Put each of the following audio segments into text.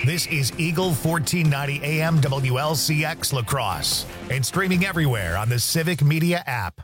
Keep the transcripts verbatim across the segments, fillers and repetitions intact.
This is Eagle fourteen ninety A M W L C X La Crosse and streaming everywhere on the Civic Media app.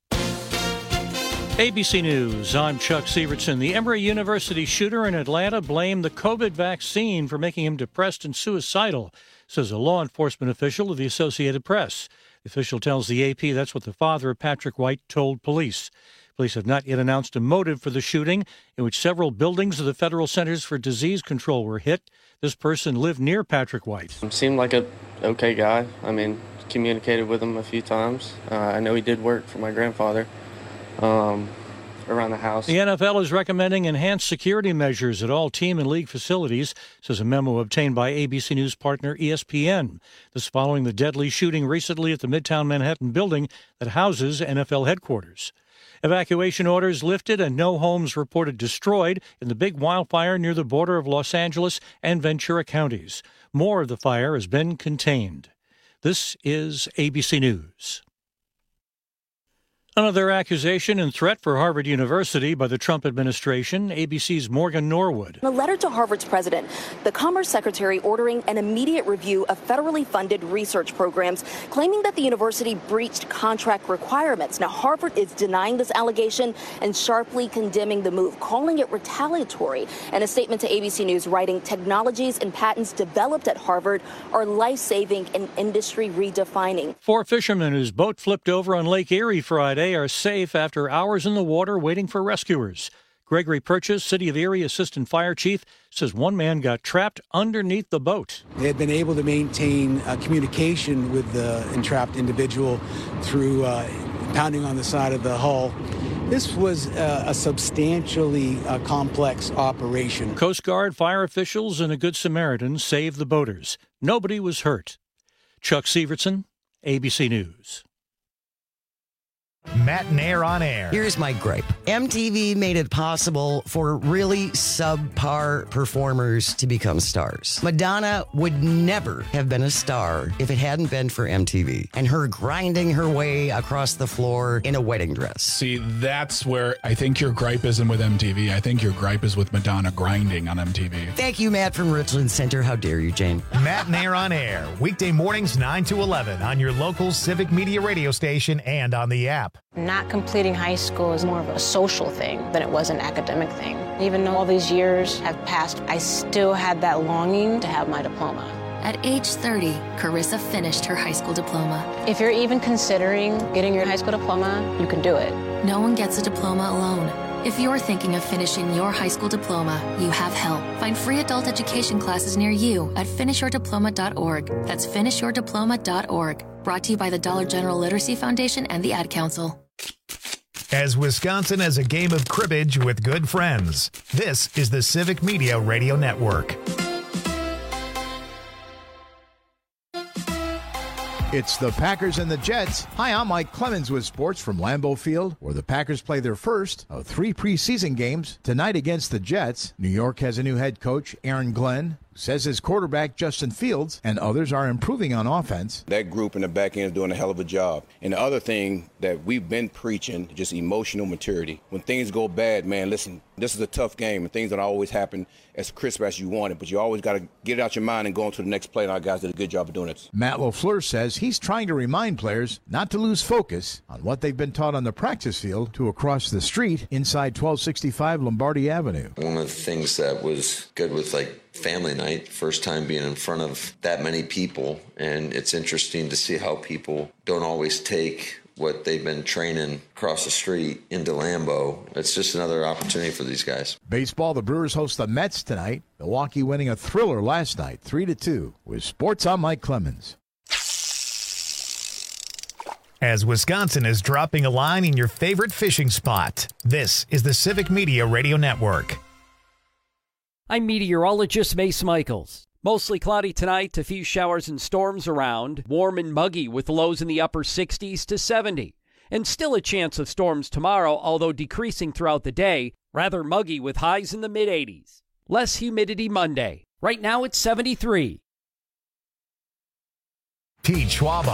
A B C News, I'm Chuck Severson. The Emory University shooter in Atlanta blamed the COVID vaccine for making him depressed and suicidal, says a law enforcement official of the Associated Press. The official tells the A P that's what the father of Patrick White told police. Police have not yet announced a motive for the shooting, in which several buildings of the Federal Centers for Disease Control were hit. This person lived near Patrick White. Seemed like a okay guy. I mean, communicated with him a few times. Uh, I know he did work for my grandfather um, around the house. The N F L is recommending enhanced security measures at all team and league facilities, says a memo obtained by A B C News partner E S P N. This following the deadly shooting recently at the Midtown Manhattan building that houses N F L headquarters. Evacuation orders lifted and no homes reported destroyed in the big wildfire near the border of Los Angeles and Ventura counties. More of the fire has been contained. This is A B C News. Another accusation and threat for Harvard University by the Trump administration, A B C's Morgan Norwood. In a letter to Harvard's president, the Commerce Secretary ordering an immediate review of federally funded research programs, claiming that the university breached contract requirements. Now, Harvard is denying this allegation and sharply condemning the move, calling it retaliatory. In a statement to A B C News, writing, technologies and patents developed at Harvard are life-saving and industry redefining. Four fishermen whose boat flipped over on Lake Erie Friday are safe after hours in the water waiting for rescuers. Gregory Purchase, City of Erie Assistant Fire Chief, says one man got trapped underneath the boat. They had been able to maintain uh, communication with the entrapped individual through uh, pounding on the side of the hull. This was uh, a substantially uh, complex operation. Coast Guard, fire officials, and a Good Samaritan saved the boaters. Nobody was hurt. Chuck Severson, A B C News. Matt Nair on air. Here's my gripe. M T V made it possible for really subpar performers to become stars. Madonna would never have been a star if it hadn't been for M T V and her grinding her way across the floor in a wedding dress. See, that's where I think your gripe isn't with M T V. I think your gripe is with Madonna grinding on M T V. Thank you, Matt from Richland Center. How dare you, Jane? Matt Nair on air. Weekday mornings nine to eleven on your local Civic Media radio station and on the app. Not completing high school is more of a social thing than it was an academic thing. Even though all these years have passed, I still had that longing to have my diploma. At age thirty, Carissa finished her high school diploma. If you're even considering getting your high school diploma, you can do it. No one gets a diploma alone. If you're thinking of finishing your high school diploma, you have help. Find free adult education classes near you at finish your diploma dot org. That's finish your diploma dot org. Brought to you by the Dollar General Literacy Foundation and the Ad Council. As Wisconsin has a game of cribbage with good friends, this is the Civic Media Radio Network. It's the Packers and the Jets. Hi, I'm Mike Clemens with sports from Lambeau Field, where the Packers play their first of three preseason games tonight against the Jets. New York has a new head coach, Aaron Glenn, who says his quarterback, Justin Fields, and others are improving on offense. That group in the back end is doing a hell of a job. And the other thing that we've been preaching, just emotional maturity. When things go bad, man, listen, this is a tough game, and things don't always happen as crisp as you want it, but you always got to get it out your mind and go on to the next play, and our guys did a good job of doing it. Matt LaFleur says he's trying to remind players not to lose focus on what they've been taught on the practice field to across the street inside twelve sixty-five Lombardi Avenue. One of the things that was good with, like, family night, first time being in front of that many people, and it's interesting to see how people don't always take what they've been training across the street into Lambeau. It's just another opportunity for these guys. Baseball, the Brewers host the Mets tonight. Milwaukee winning a thriller last night, three to two. With sports, I'm Mike Clemens. As Wisconsin is dropping a line in your favorite fishing spot, this is the Civic Media Radio Network. I'm meteorologist Mace Michaels. Mostly cloudy tonight, a few showers and storms around. Warm and muggy with lows in the upper sixties to seventy. And still a chance of storms tomorrow, although decreasing throughout the day. Rather muggy with highs in the mid-eighties. Less humidity Monday. Right now it's seventy-three. Pete Schwaba,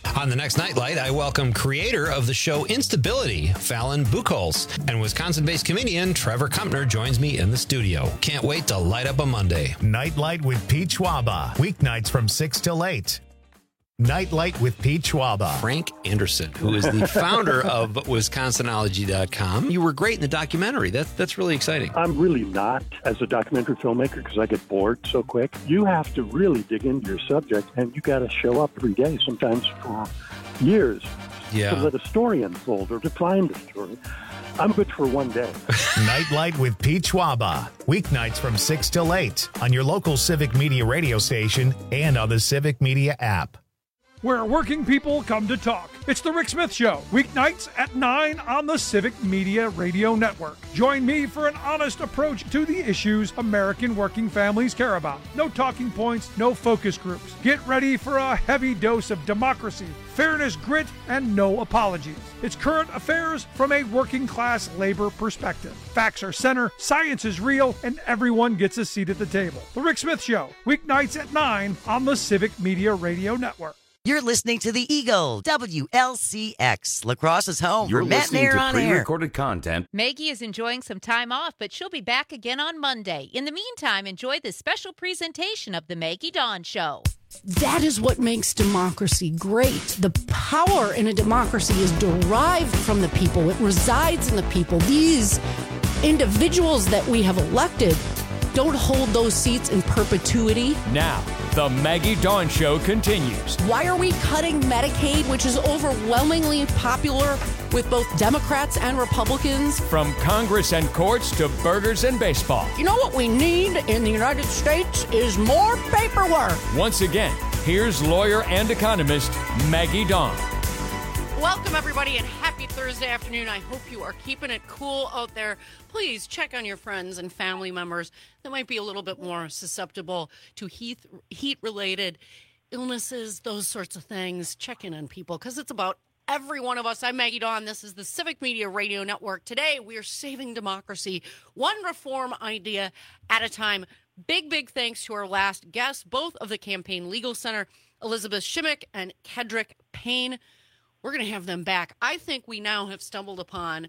On the next Nightlight, I welcome creator of the show Instability, Fallon Buchholz, and Wisconsin-based comedian Trevor Kumpner joins me in the studio. Can't wait to light up a Monday. Nightlight with Pete Schwaba, weeknights from six till eight. Nightlight with Pete Schwaba. Frank Anderson, who is the founder of Wisconsinology dot com. You were great in the documentary. That, that's really exciting. I'm really not as a documentary filmmaker because I get bored so quick. You have to really dig into your subject, and you got to show up every day, sometimes for years, yeah. to let a story unfold or to find a story. I'm good for one day. Nightlight with Pete Schwaba. Weeknights from six till eight on your local Civic Media radio station and on the Civic Media app. Where working people come to talk. It's the Rick Smith Show, weeknights at nine on the Civic Media Radio Network. Join me for an honest approach to the issues American working families care about. No talking points, no focus groups. Get ready for a heavy dose of democracy, fairness, grit, and no apologies. It's current affairs from a working class labor perspective. Facts are center, science is real, and everyone gets a seat at the table. The Rick Smith Show, weeknights at nine on the Civic Media Radio Network. You're listening to the Eagle, W L C X, Lacrosse's home. You're for Matt listening Mayer to on pre-recorded air. content. Maggie is enjoying some time off, but she'll be back again on Monday. In the meantime, enjoy this special presentation of the Maggie Dawn Show. That is what makes democracy great. The power in a democracy is derived from the people. It resides in the people. These individuals that we have elected don't hold those seats in perpetuity. Now, the Maggie Dawn Show continues. Why are we cutting Medicaid, which is overwhelmingly popular with both Democrats and Republicans? From Congress and courts to burgers and baseball. You know what we need in the United States is more paperwork. Once again, here's lawyer and economist Maggie Dawn. Welcome, everybody, and happy Thursday afternoon. I hope you are keeping it cool out there. Please check on your friends and family members that might be a little bit more susceptible to heat, heat-related illnesses, those sorts of things. Check in on people because it's about every one of us. I'm Maggie Dawn. This is the Civic Media Radio Network. Today, we are saving democracy one reform idea at a time. Big, big thanks to our last guests, both of the Campaign Legal Center, Elizabeth Shimmick and Kedrick Payne. We're going to have them back. I think we now have stumbled upon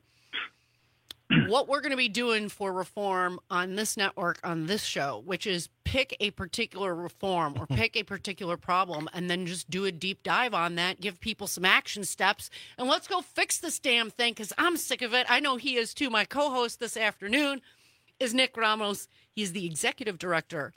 what we're going to be doing for reform on this network, on this show, which is pick a particular reform or pick a particular problem and then just do a deep dive on that, give people some action steps, and let's go fix this damn thing because I'm sick of it. I know he is too. My co-host this afternoon is Nick Ramos. He's the executive director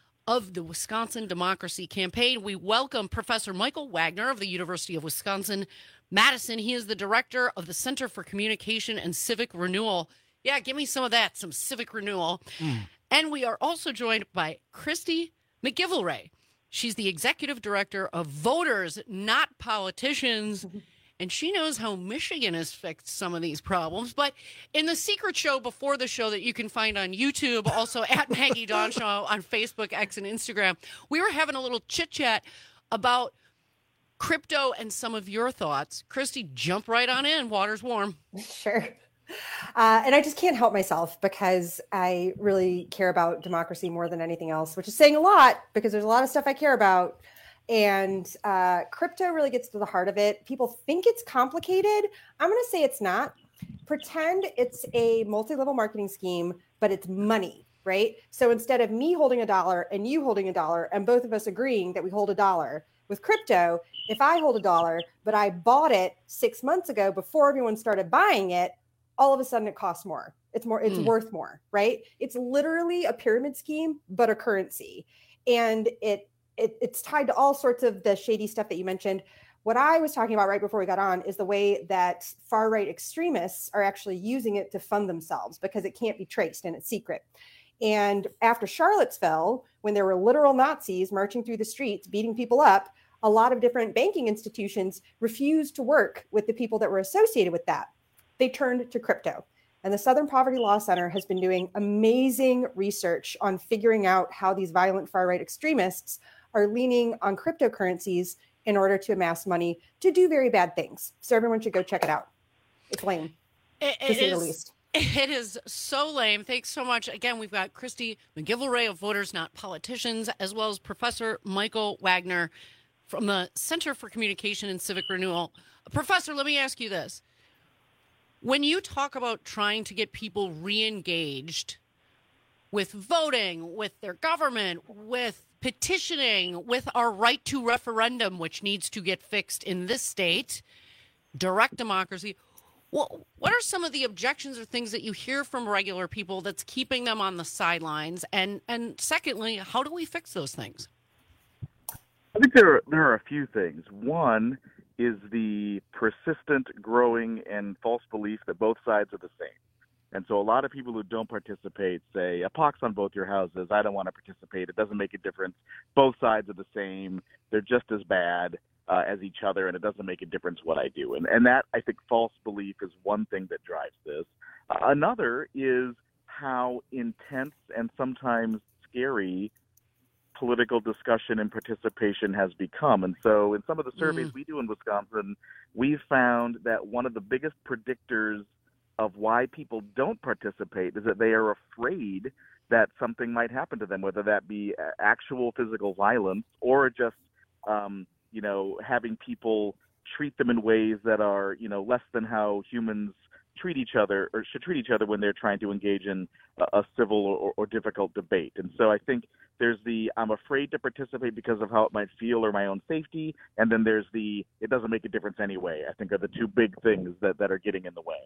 of the Wisconsin Democracy Campaign. We welcome Professor Michael Wagner of the University of Wisconsin-Madison. He is the director of the Center for Communication and Civic Renewal. Yeah, give me some of that, some civic renewal. Mm. And we are also joined by Christy McGillivray. She's the executive director of Voters, Not Politicians. And she knows how Michigan has fixed some of these problems. But in the secret show before the show that you can find on YouTube, also at Maggie Dawn Show on Facebook, X, and Instagram, we were having a little chit-chat about crypto and some of your thoughts. Christy, jump right on in. Water's warm. Sure. Uh, and I just can't help myself because I really care about democracy more than anything else, which is saying a lot because there's a lot of stuff I care about. And uh, crypto really gets to the heart of it. People think it's complicated. I'm going to say it's not. Pretend it's a multi-level marketing scheme, but it's money, right? So instead of me holding a dollar and you holding a dollar and both of us agreeing that we hold a dollar, with crypto, if I hold a dollar, but I bought it six months ago before everyone started buying it, all of a sudden it costs more. It's more, it's mm. worth more, right? It's literally a pyramid scheme, but a currency. And it It, it's tied to all sorts of the shady stuff that you mentioned. What I was talking about right before we got on is the way that far-right extremists are actually using it to fund themselves because it can't be traced and it's secret. And after Charlottesville, when there were literal Nazis marching through the streets, beating people up, a lot of different banking institutions refused to work with the people that were associated with that. They turned to crypto. And the Southern Poverty Law Center has been doing amazing research on figuring out how these violent far-right extremists are leaning on cryptocurrencies in order to amass money to do very bad things. So everyone should go check it out. It's lame, it, to it say is, the least. It is so lame. Thanks so much. Again, we've got Christy McGillivray of Voters Not Politicians, as well as Professor Michael Wagner, from the Center for Communication and Civic Renewal. Professor, let me ask you this. When you talk about trying to get people re-engaged with voting, with their government, with petitioning, with our right to referendum, which needs to get fixed in this state, direct democracy, what, what are some of the objections or things that you hear from regular people that's keeping them on the sidelines? And, and secondly, how do we fix those things? I think there are, there are a few things. One is the persistent, growing, and false belief that both sides are the same. And so a lot of people who don't participate say, a pox on both your houses, I don't want to participate, it doesn't make a difference, both sides are the same, they're just as bad uh, as each other, and it doesn't make a difference what I do. And, and that, I think, false belief is one thing that drives this. Uh, another is how intense and sometimes scary political discussion and participation has become. And so in some of the surveys mm. we do in Wisconsin, we've found that one of the biggest predictors of why people don't participate is that they are afraid that something might happen to them, whether that be actual physical violence or just, um, you know, having people treat them in ways that are, you know, less than how humans treat each other or should treat each other when they're trying to engage in a, a civil or, or difficult debate. And so I think there's the I'm afraid to participate because of how it might feel or my own safety. And then there's the it doesn't make a difference anyway, I think are the two big things that, that are getting in the way.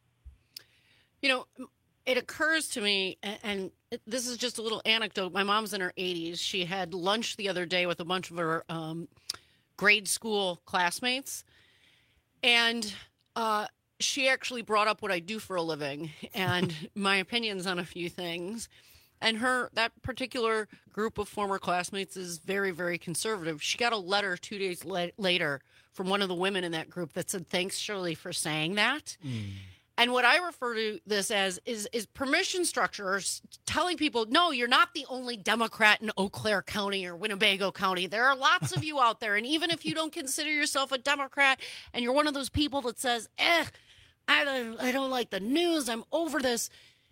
You know, it occurs to me, and this is just a little anecdote. My mom's in her eighties. She had lunch the other day with a bunch of her um, grade school classmates. And uh, she actually brought up what I do for a living and my opinions on a few things. And her that particular group of former classmates is very, very conservative. She got a letter two days la- later from one of the women in that group that said, "Thanks, Shirley, for saying that." Mm. And what I refer to this as is, is permission structures telling people, no, you're not the only Democrat in Eau Claire County or Winnebago County. There are lots of you out there. And even if you don't consider yourself a Democrat and you're one of those people that says, eh, I don't, I don't like the news, I'm over this.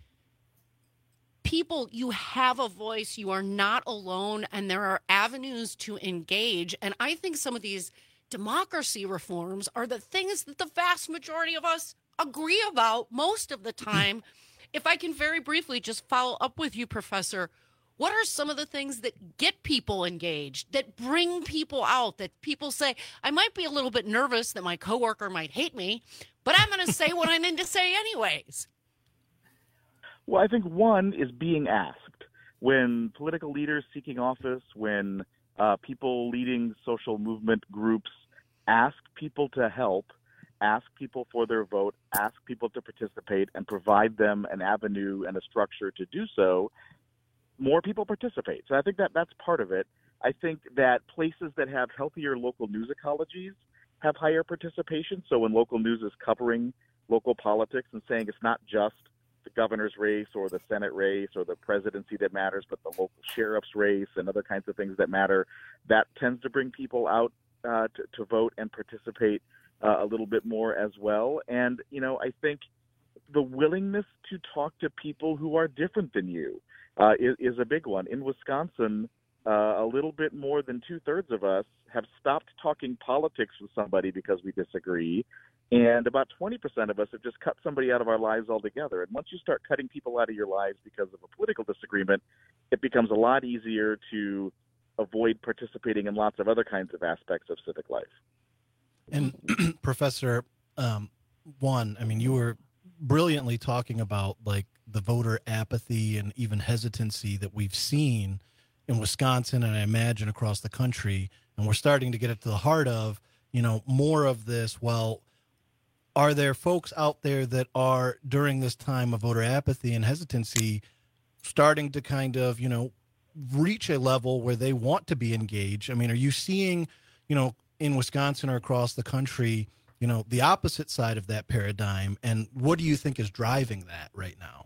People, you have a voice. You are not alone. And there are avenues to engage. And I think some of these democracy reforms are the things that the vast majority of us agree about most of the time. If I can very briefly just follow up with you, Professor, what are some of the things that get people engaged, that bring people out, that people say, I might be a little bit nervous that my coworker might hate me, but I'm going to say what I need to say anyways? Well, I think one is being asked. When political leaders seeking office, when uh, people leading social movement groups ask people to help, ask people for their vote, ask people to participate, and provide them an avenue and a structure to do so, more people participate. So I think that that's part of it. I think that places that have healthier local news ecologies have higher participation. So when local news is covering local politics and saying it's not just the governor's race or the Senate race or the presidency that matters, but the local sheriff's race and other kinds of things that matter, that tends to bring people out uh, to, to vote and participate Uh, a little bit more as well. And, you know, I think the willingness to talk to people who are different than you uh, is, is a big one. In Wisconsin, uh, a little bit more than two-thirds of us have stopped talking politics with somebody because we disagree. And about twenty percent of us have just cut somebody out of our lives altogether. And once you start cutting people out of your lives because of a political disagreement, it becomes a lot easier to avoid participating in lots of other kinds of aspects of civic life. And Professor, um, one, I mean, you were brilliantly talking about like the voter apathy and even hesitancy that we've seen in Wisconsin and I imagine across the country. And we're starting to get it to the heart of, you know, more of this. Well, are there folks out there that are during this time of voter apathy and hesitancy starting to kind of, you know, reach a level where they want to be engaged? I mean, are you seeing, you know, in Wisconsin or across the country, you know, the opposite side of that paradigm? And what do you think is driving that right now?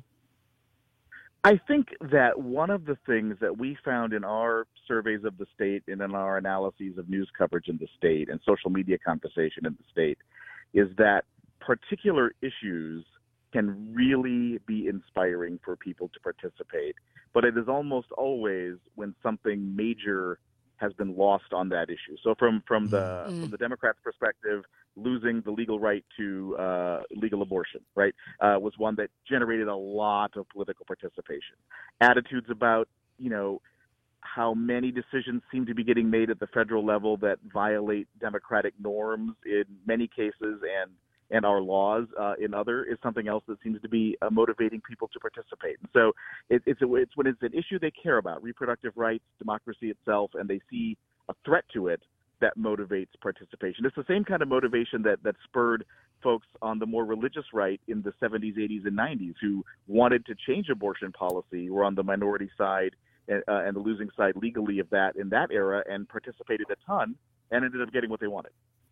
I think that one of the things that we found in our surveys of the state and in our analyses of news coverage in the state and social media conversation in the state is that particular issues can really be inspiring for people to participate. But it is almost always when something major has been lost on that issue. So from from the Mm. from the Democrats' perspective, losing the legal right to uh, legal abortion, right, uh, was one that generated a lot of political participation. Attitudes about, you know, how many decisions seem to be getting made at the federal level that violate democratic norms in many cases, and and our laws uh, in other, is something else that seems to be uh, motivating people to participate. And so it, it's, a, it's when it's an issue they care about, reproductive rights, democracy itself, and they see a threat to it, that motivates participation. It's the same kind of motivation that, that spurred folks on the more religious right in the seventies, eighties, and nineties who wanted to change abortion policy, were on the minority side uh, and the losing side legally of that in that era, and participated a ton and ended up getting what they wanted.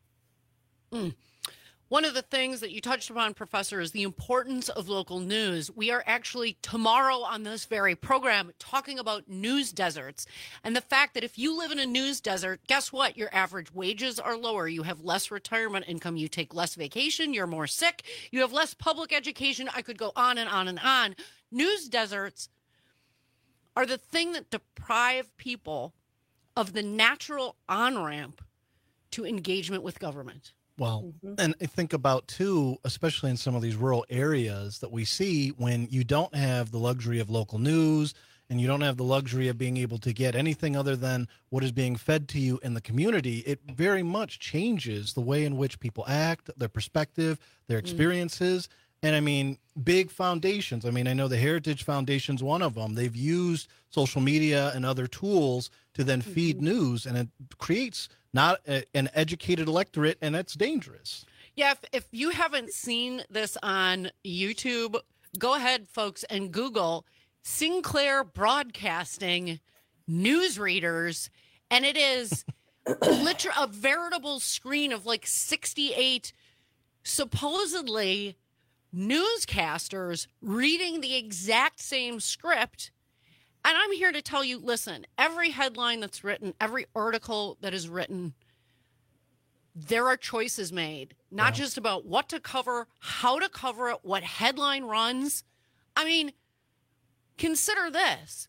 Mm. One of the things that you touched upon, Professor, is the importance of local news. We are actually tomorrow on this very program talking about news deserts and the fact that if you live in a news desert, guess what? Your average wages are lower. You have less retirement income. You take less vacation. You're more sick. You have less public education. I could go on and on and on. News deserts are the thing that deprive people of the natural on-ramp to engagement with government. Well, and I think about, too, especially in some of these rural areas that we see, when you don't have the luxury of local news and you don't have the luxury of being able to get anything other than what is being fed to you in the community, it very much changes the way in which people act, their perspective, their experiences. And I mean, big foundations. I mean, I know the Heritage Foundation's one of them. They've used social media and other tools to then feed mm-hmm. news, and it creates not a, an educated electorate, and that's dangerous. Yeah, if, if you haven't seen this on YouTube, go ahead, folks, and Google Sinclair Broadcasting newsreaders, and it is literally a veritable screen of like sixty-eight supposedly newscasters reading the exact same script. And I'm here to tell you, listen, every headline that's written, every article that is written, there are choices made, not yeah. just about what to cover, how to cover it, what headline runs. I mean, consider this.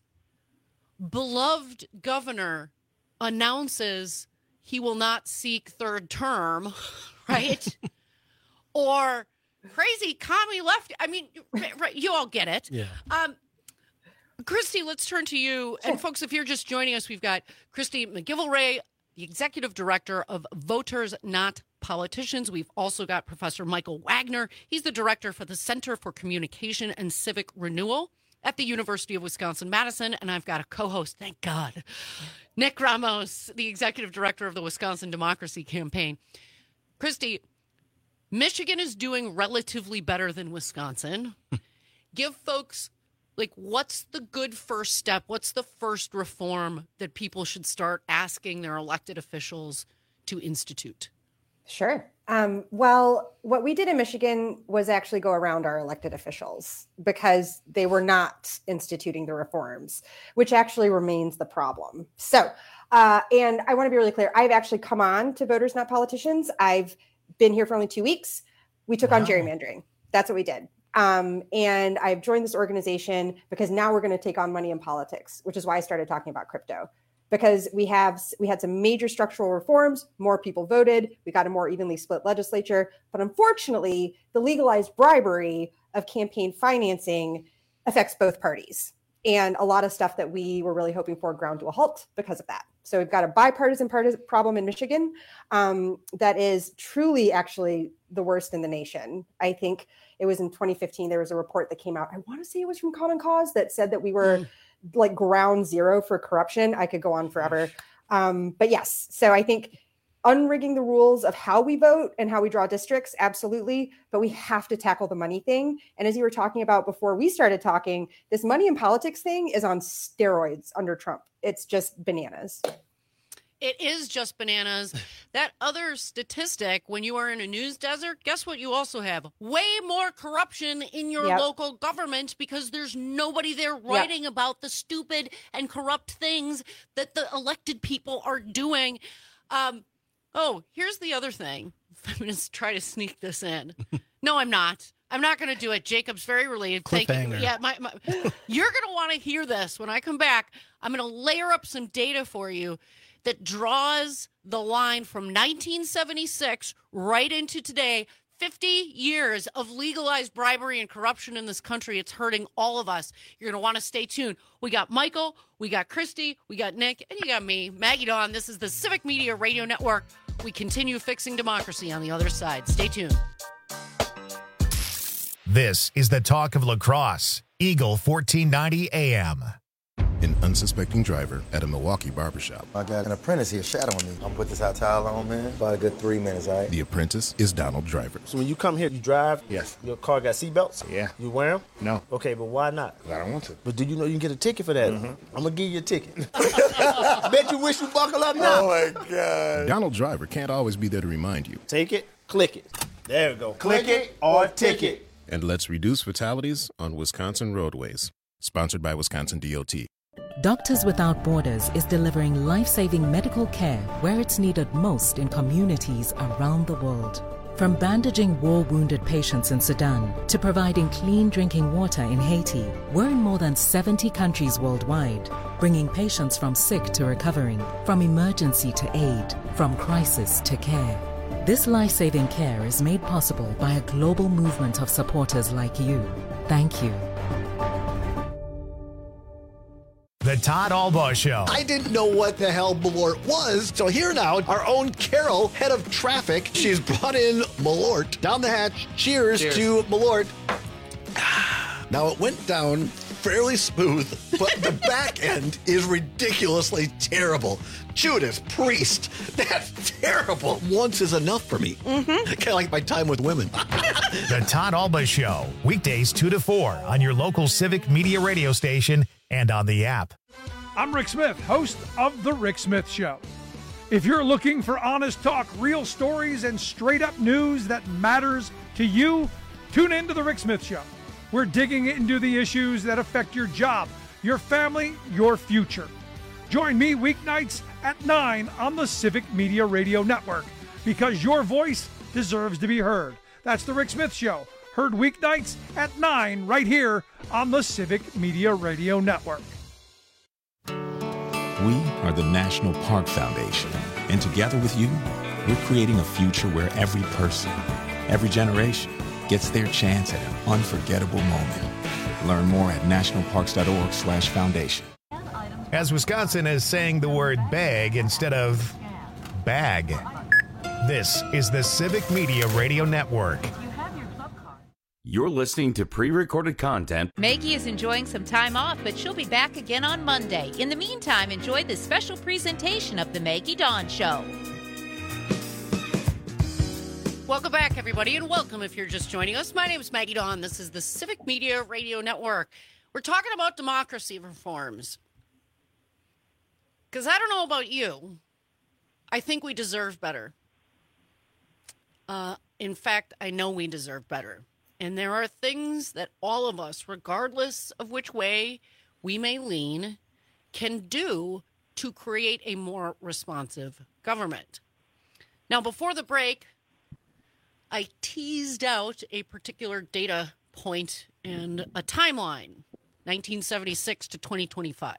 Beloved governor announces he will not seek third term, right? Or crazy commie left. I mean, right, you all get it. Yeah. Um, Christy, let's turn to you. And folks, if you're just joining us, we've got Christy McGillivray, the executive director of Voters Not Politicians. We've also got Professor Michael Wagner. He's the director for the Center for Communication and Civic Renewal at the University of Wisconsin-Madison. And I've got a co-host, thank God, Nick Ramos, the executive director of the Wisconsin Democracy Campaign. Christy, Michigan is doing relatively better than Wisconsin. Give folks, like, what's the good first step? What's the first reform that people should start asking their elected officials to institute? Sure. Um, well, what we did in Michigan was actually go around our elected officials because they were not instituting the reforms, which actually remains the problem. So, uh, and I want to be really clear. I've actually come on to Voters Not Politicians. I've been here for only two weeks. We took wow. on gerrymandering. That's what we did. Um, and I've joined this organization because now we're going to take on money in politics, which is why I started talking about crypto. Because we have we had some major structural reforms, more people voted, we got a more evenly split legislature. But unfortunately, the legalized bribery of campaign financing affects both parties. And a lot of stuff that we were really hoping for ground to a halt because of that. So we've got a bipartisan part- problem in Michigan um, that is truly actually the worst in the nation. I think it was in twenty fifteen, there was a report that came out. I want to say it was from Common Cause that said that we were mm. like ground zero for corruption. I could go on forever. Um, but yes, so I think unrigging the rules of how we vote and how we draw districts, absolutely. But we have to tackle the money thing. And as you were talking about before we started talking, this money in politics thing is on steroids under Trump. It's just bananas. It is just bananas. That other statistic, when you are in a news desert, guess what you also have? Way more corruption in your yep. local government because there's nobody there writing yep. about the stupid and corrupt things that the elected people are doing. Um, oh, here's the other thing. I'm going to try to sneak this in. No, I'm not. I'm not going to do it. Jacob's very relieved. Thank you. Yeah, my, my, you're going to want to hear this when I come back. I'm going to layer up some data for you that draws the line from nineteen seventy-six right into today. fifty years of legalized bribery and corruption in this country. It's hurting all of us. You're going to want to stay tuned. We got Michael, we got Christy, we got Nick, and you got me, Maggie Dawn. This is the Civic Media Radio Network. We continue fixing democracy on the other side. Stay tuned. This is the talk of lacrosse. Eagle fourteen ninety A M. An unsuspecting driver at a Milwaukee barbershop. I got an apprentice here shadowing me. I'm gonna put this hot towel on, man. About a good three minutes, all right? The apprentice is Donald Driver. So when you come here, you drive? Yes. Your car got seatbelts? Yeah. You wear them? No. Okay, but why not? I don't want to. But do you know you can get a ticket for that? Mm-hmm. I'm gonna give you a ticket. Bet you wish you buckle up now. Oh my God. Donald Driver can't always be there to remind you. Take it, click it. There we go. Click it or ticket. And let's reduce fatalities on Wisconsin roadways. Sponsored by Wisconsin D O T. Doctors Without Borders is delivering life-saving medical care where it's needed most in communities around the world. From bandaging war-wounded patients in Sudan to providing clean drinking water in Haiti, we're in more than seventy countries worldwide, bringing patients from sick to recovering, from emergency to aid, from crisis to care. This life-saving care is made possible by a global movement of supporters like you. Thank you. The Todd Albaugh Show. I didn't know what the hell Malort was, so here now, our own Carol, head of traffic, she's brought in Malort down the hatch. Cheers, Cheers. to Malort. Now, it went down fairly smooth, but the back end is ridiculously terrible. Judas Priest, that's terrible. Once is enough for me. Mm-hmm. Kind of like my time with women. The Todd Albaugh Show, weekdays two to four on your local Civic Media radio station and on the app. I'm Rick Smith, host of The Rick Smith Show. If you're looking for honest talk, real stories, and straight-up news that matters to you, tune in to The Rick Smith Show. We're digging into the issues that affect your job, your family, your future. Join me weeknights at nine on the Civic Media Radio Network, because your voice deserves to be heard. That's The Rick Smith Show, heard weeknights at nine right here on the Civic Media Radio Network. We are the National Park Foundation, and together with you, we're creating a future where every person, every generation, gets their chance at an unforgettable moment. Learn more at nationalparks.org slash foundation. As Wisconsin is saying the word bag instead of bag. This is the Civic Media Radio Network. You're listening to pre-recorded content. Maggie is enjoying some time off, but she'll be back again on Monday. In the meantime, enjoy this special presentation of The Maggie Dawn Show. Welcome back, everybody, and welcome if you're just joining us. My name is Maggie Dawn. This is the Civic Media Radio Network. We're talking about democracy reforms. Because I don't know about you, I think we deserve better. Uh, in fact, I know we deserve better. And there are things that all of us, regardless of which way we may lean, can do to create a more responsive government. Now, before the break, I teased out a particular data point and a timeline, nineteen seventy-six to twenty twenty-five.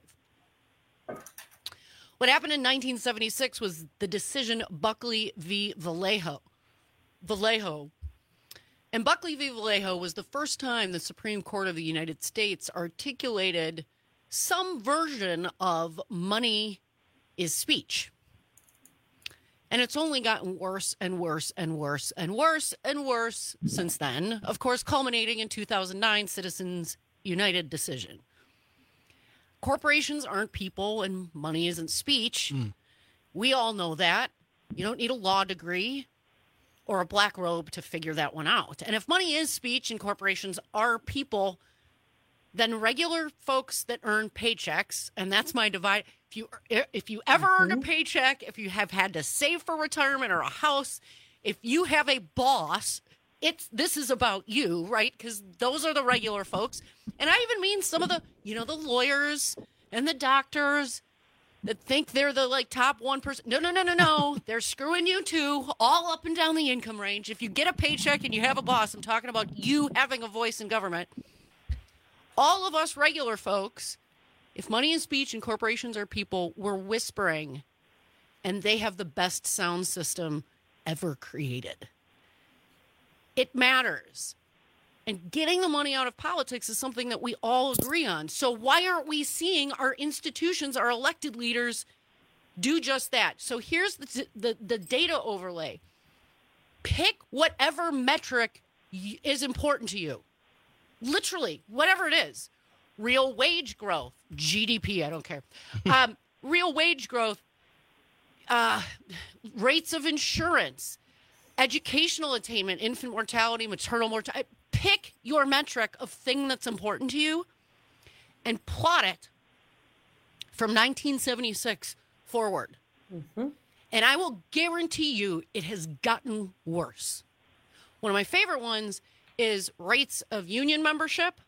What happened in nineteen seventy-six was the decision Buckley v. Vallejo. Vallejo. And Buckley v. Vallejo was the first time the Supreme Court of the United States articulated some version of money is speech. And it's only gotten worse and worse and worse and worse and worse since then, of course, culminating in two thousand nine Citizens United decision. Corporations aren't people and money isn't speech. Mm. We all know that. You don't need a law degree or a black robe to figure that one out. And if money is speech and corporations are people, then regular folks that earn paychecks, and that's my divide. If you if you ever mm-hmm. earned a paycheck, if you have had to save for retirement or a house, if you have a boss, it's this is about you, right? Because those are the regular folks. And I even mean some of the, you know, the lawyers and the doctors that think they're the like top one percent. No, no, no, no, no. They're screwing you too, all up and down the income range. If you get a paycheck and you have a boss, I'm talking about you having a voice in government. All of us regular folks, if money and speech and corporations are people, we're whispering and they have the best sound system ever created. It matters. And getting the money out of politics is something that we all agree on. So why aren't we seeing our institutions, our elected leaders, do just that? So here's the, the, the data overlay. Pick whatever metric is important to you. Literally, whatever it is. Real wage growth, G D P, I don't care. Um, real wage growth, uh, rates of insurance, educational attainment, infant mortality, maternal mortality. Pick your metric of thing that's important to you and plot it from nineteen seventy-six forward. Mm-hmm. And I will guarantee you it has gotten worse. One of my favorite ones is rates of union membership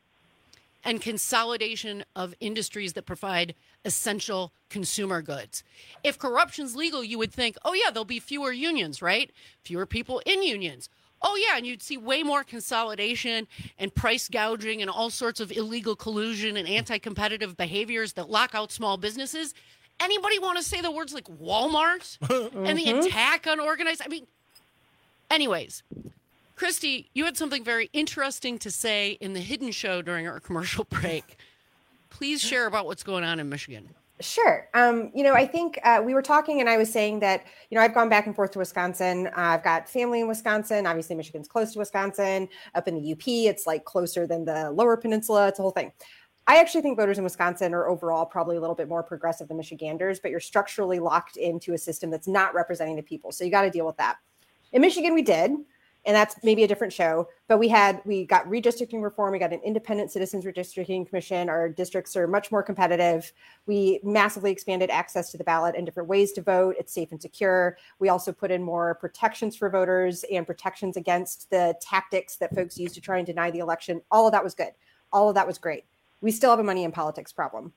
and consolidation of industries that provide essential consumer goods. If corruption's legal, you would think, oh, yeah, there'll be fewer unions, right? Fewer people in unions. Oh, yeah, and you'd see way more consolidation and price gouging and all sorts of illegal collusion and anti-competitive behaviors that lock out small businesses. Anybody want to say the words like Walmart and the Mhm. attack on organized? I mean, anyways, Christy, you had something very interesting to say in the Hidden Show during our commercial break. Please share about what's going on in Michigan. Sure. Um, you know, I think uh, we were talking and I was saying that, you know, I've gone back and forth to Wisconsin. Uh, I've got family in Wisconsin. Obviously, Michigan's close to Wisconsin. Up in the U P, it's like closer than the lower peninsula. It's a whole thing. I actually think voters in Wisconsin are overall probably a little bit more progressive than Michiganders, but you're structurally locked into a system that's not representing the people. So you got to deal with that. In Michigan, we did. And that's maybe a different show, but we had, we got redistricting reform. We got an independent citizens redistricting commission. Our districts are much more competitive. We massively expanded access to the ballot and different ways to vote. It's safe and secure. We also put in more protections for voters and protections against the tactics that folks use to try and deny the election. All of that was good. All of that was great. We still have a money in politics problem.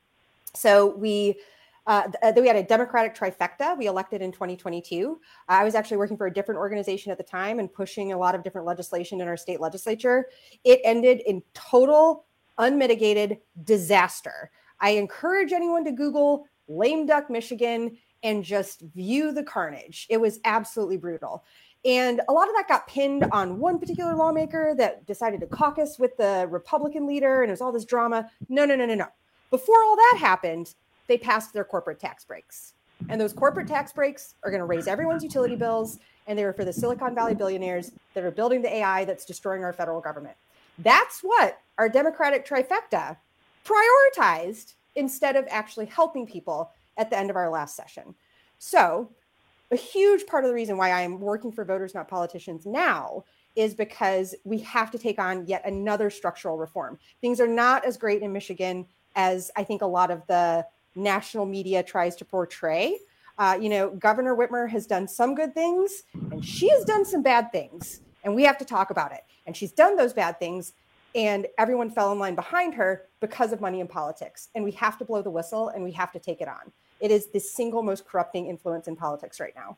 So we, Uh, then we had a Democratic trifecta we elected in twenty twenty-two. Uh, I was actually working for a different organization at the time and pushing a lot of different legislation in our state legislature. It ended in total, unmitigated disaster. I encourage anyone to Google lame duck Michigan and just view the carnage. It was absolutely brutal. And a lot of that got pinned on one particular lawmaker that decided to caucus with the Republican leader, and it was all this drama. No, no, no, no, no. Before all that happened, they passed their corporate tax breaks. And those corporate tax breaks are going to raise everyone's utility bills. And they were for the Silicon Valley billionaires that are building the A I that's destroying our federal government. That's what our Democratic trifecta prioritized instead of actually helping people at the end of our last session. So a huge part of the reason why I'm working for Voters Not Politicians now is because we have to take on yet another structural reform. Things are not as great in Michigan as I think a lot of the national media tries to portray. Uh, you know, Governor Whitmer has done some good things and she has done some bad things, and we have to talk about it. And she's done those bad things and everyone fell in line behind her because of money in politics. And we have to blow the whistle and we have to take it on. It is the single most corrupting influence in politics right now.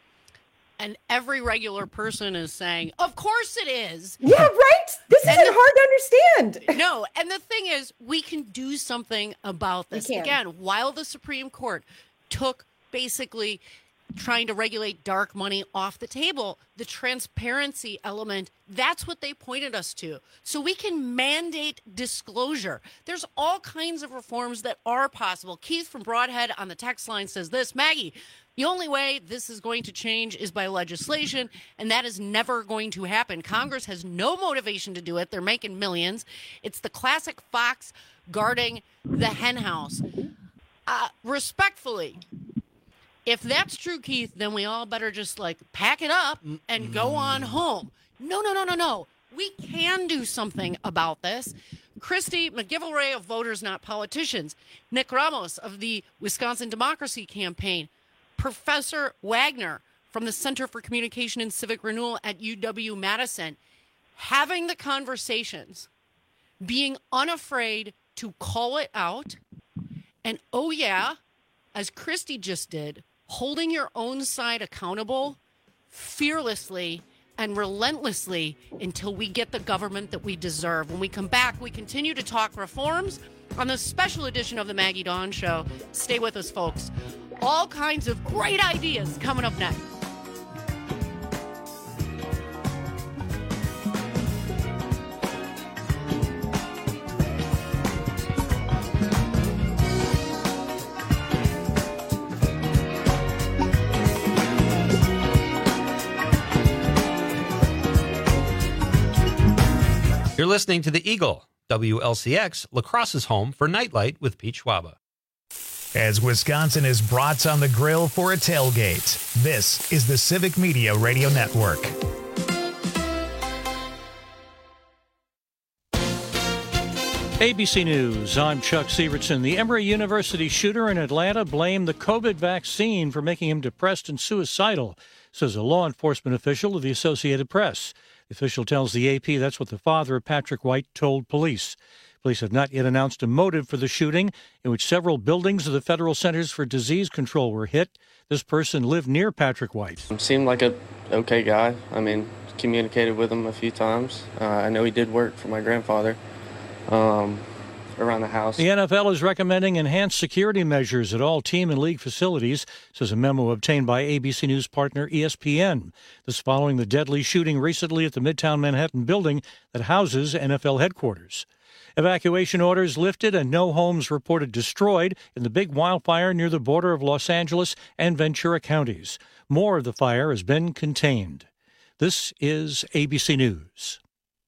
And every regular person is saying, of course it is. Yeah, right? This isn't the, hard to understand. No. And the thing is, we can do something about this. Again, while the Supreme Court took basically trying to regulate dark money off the table, the transparency element, that's what they pointed us to. So we can mandate disclosure. There's all kinds of reforms that are possible. Keith from Broadhead on the text line says this, Maggie, the only way this is going to change is by legislation, and that is never going to happen. Congress has no motivation to do it. They're making millions. It's the classic fox guarding the hen house. Uh, respectfully, if that's true, Keith, then we all better just like pack it up and go on home. No, no, no, no, no. We can do something about this. Christy McGivelray of Voters Not Politicians, Nick Ramos of the Wisconsin Democracy Campaign, Professor Wagner from the Center for Communication and Civic Renewal at U W-Madison, having the conversations, being unafraid to call it out, and oh yeah, as Christy just did, holding your own side accountable fearlessly and relentlessly until we get the government that we deserve. When we come back, we continue to talk reforms on the special edition of the Maggie Dawn Show. Stay with us, folks. All kinds of great ideas coming up next. You're listening to The Eagle, W L C X, La Crosse's home for Nightlight with Pete Schwaba. As Wisconsin is brats on the grill for a tailgate, this is the Civic Media Radio Network. A B C News, I'm Chuck Sievertson. The Emory University shooter in Atlanta blamed the COVID vaccine for making him depressed and suicidal, says a law enforcement official of the Associated Press. The official tells the A P that's what the father of Patrick White told police. Police have not yet announced a motive for the shooting, in which several buildings of the Federal Centers for Disease Control were hit. This person lived near Patrick White. Seemed like a okay guy. I mean, communicated with him a few times. Uh, I know he did work for my grandfather um, around the house. The N F L is recommending enhanced security measures at all team and league facilities, says a memo obtained by A B C News partner E S P N. This following the deadly shooting recently at the Midtown Manhattan building that houses N F L headquarters. Evacuation orders lifted and no homes reported destroyed in the big wildfire near the border of Los Angeles and Ventura counties. More of the fire has been contained. This is A B C News.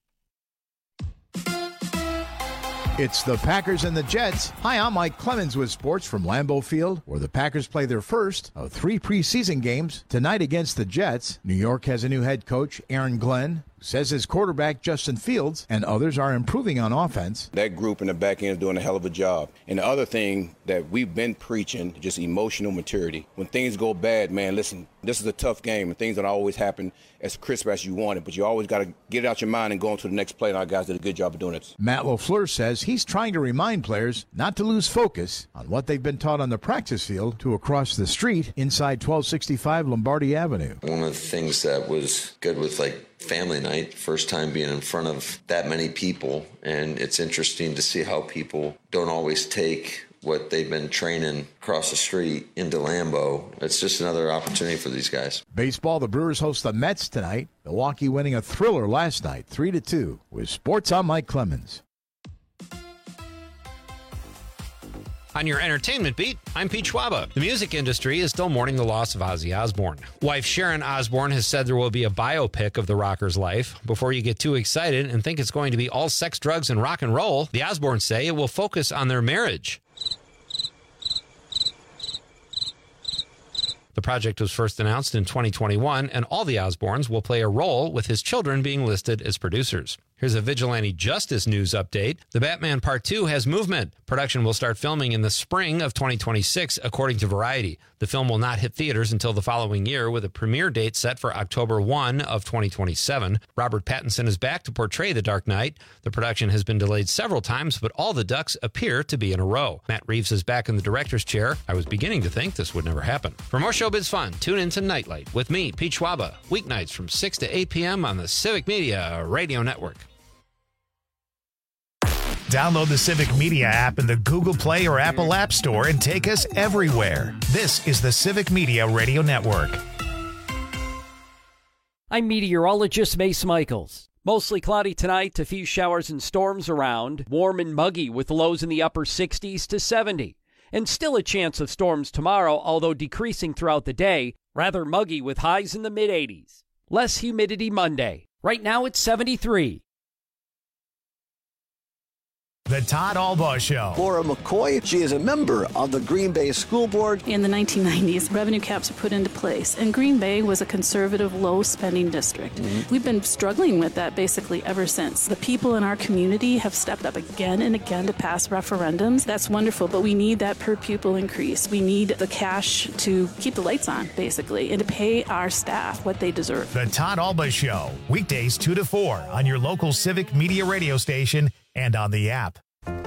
It's the Packers and the Jets. Hi, I'm Mike Clemens with sports from Lambeau Field, where the Packers play their first of three preseason games tonight against the Jets. New York has a new head coach, Aaron Glenn, who says his quarterback, Justin Fields, and others are improving on offense. That group in the back end is doing a hell of a job. And the other thing that we've been preaching, just emotional maturity. When things go bad, man, listen, this is a tough game, and things don't always happen as crisp as you want it, but you always got to get it out your mind and go on to the next play, and our guys did a good job of doing it. Matt LaFleur says he's trying to remind players not to lose focus on what they've been taught on the practice field to across the street inside twelve sixty-five Lombardi Avenue. One of the things that was good with, like, family night, first time being in front of that many people, and it's interesting to see how people don't always take what they've been training across the street into Lambeau. It's just another opportunity for these guys. Baseball, the Brewers host the Mets tonight. Milwaukee winning a thriller last night, three to two. With sports, I'm Mike Clemens. On your entertainment beat, I'm Pete Schwaba. The music industry is still mourning the loss of Ozzy Osbourne. Wife Sharon Osbourne has said there will be a biopic of the rocker's life. Before you get too excited and think it's going to be all sex, drugs, and rock and roll, the Osbournes say it will focus on their marriage. The project was first announced in twenty twenty-one, and all the Osbournes will play a role, with his children being listed as producers. Here's a vigilante justice news update. The Batman Part two has movement. Production will start filming in the spring of twenty twenty-six, according to Variety. The film will not hit theaters until the following year, with a premiere date set for October first of twenty twenty-seven. Robert Pattinson is back to portray the Dark Knight. The production has been delayed several times, but all the ducks appear to be in a row. Matt Reeves is back in the director's chair. I was beginning to think this would never happen. For more showbiz fun, tune in to Nightlight with me, Pete Schwaba, weeknights from six to eight p.m. on the Civic Media Radio Network. Download the Civic Media app in the Google Play or Apple App Store and take us everywhere. This is the Civic Media Radio Network. I'm meteorologist Mace Michaels. Mostly cloudy tonight, a few showers and storms around. Warm and muggy with lows in the upper sixties to seventy. And still a chance of storms tomorrow, although decreasing throughout the day. Rather muggy with highs in the mid-eighties. Less humidity Monday. Right now it's seventy-three. The Todd Albaugh Show. Laura McCoy, she is a member of the Green Bay School Board. In the nineteen nineties, revenue caps were put into place, and Green Bay was a conservative, low-spending district. Mm-hmm. We've been struggling with that basically ever since. The people in our community have stepped up again and again to pass referendums. That's wonderful, but we need that per-pupil increase. We need the cash to keep the lights on, basically, and to pay our staff what they deserve. The Todd Albaugh Show, weekdays two to four on your local Civic Media radio station and on the app. Mommy,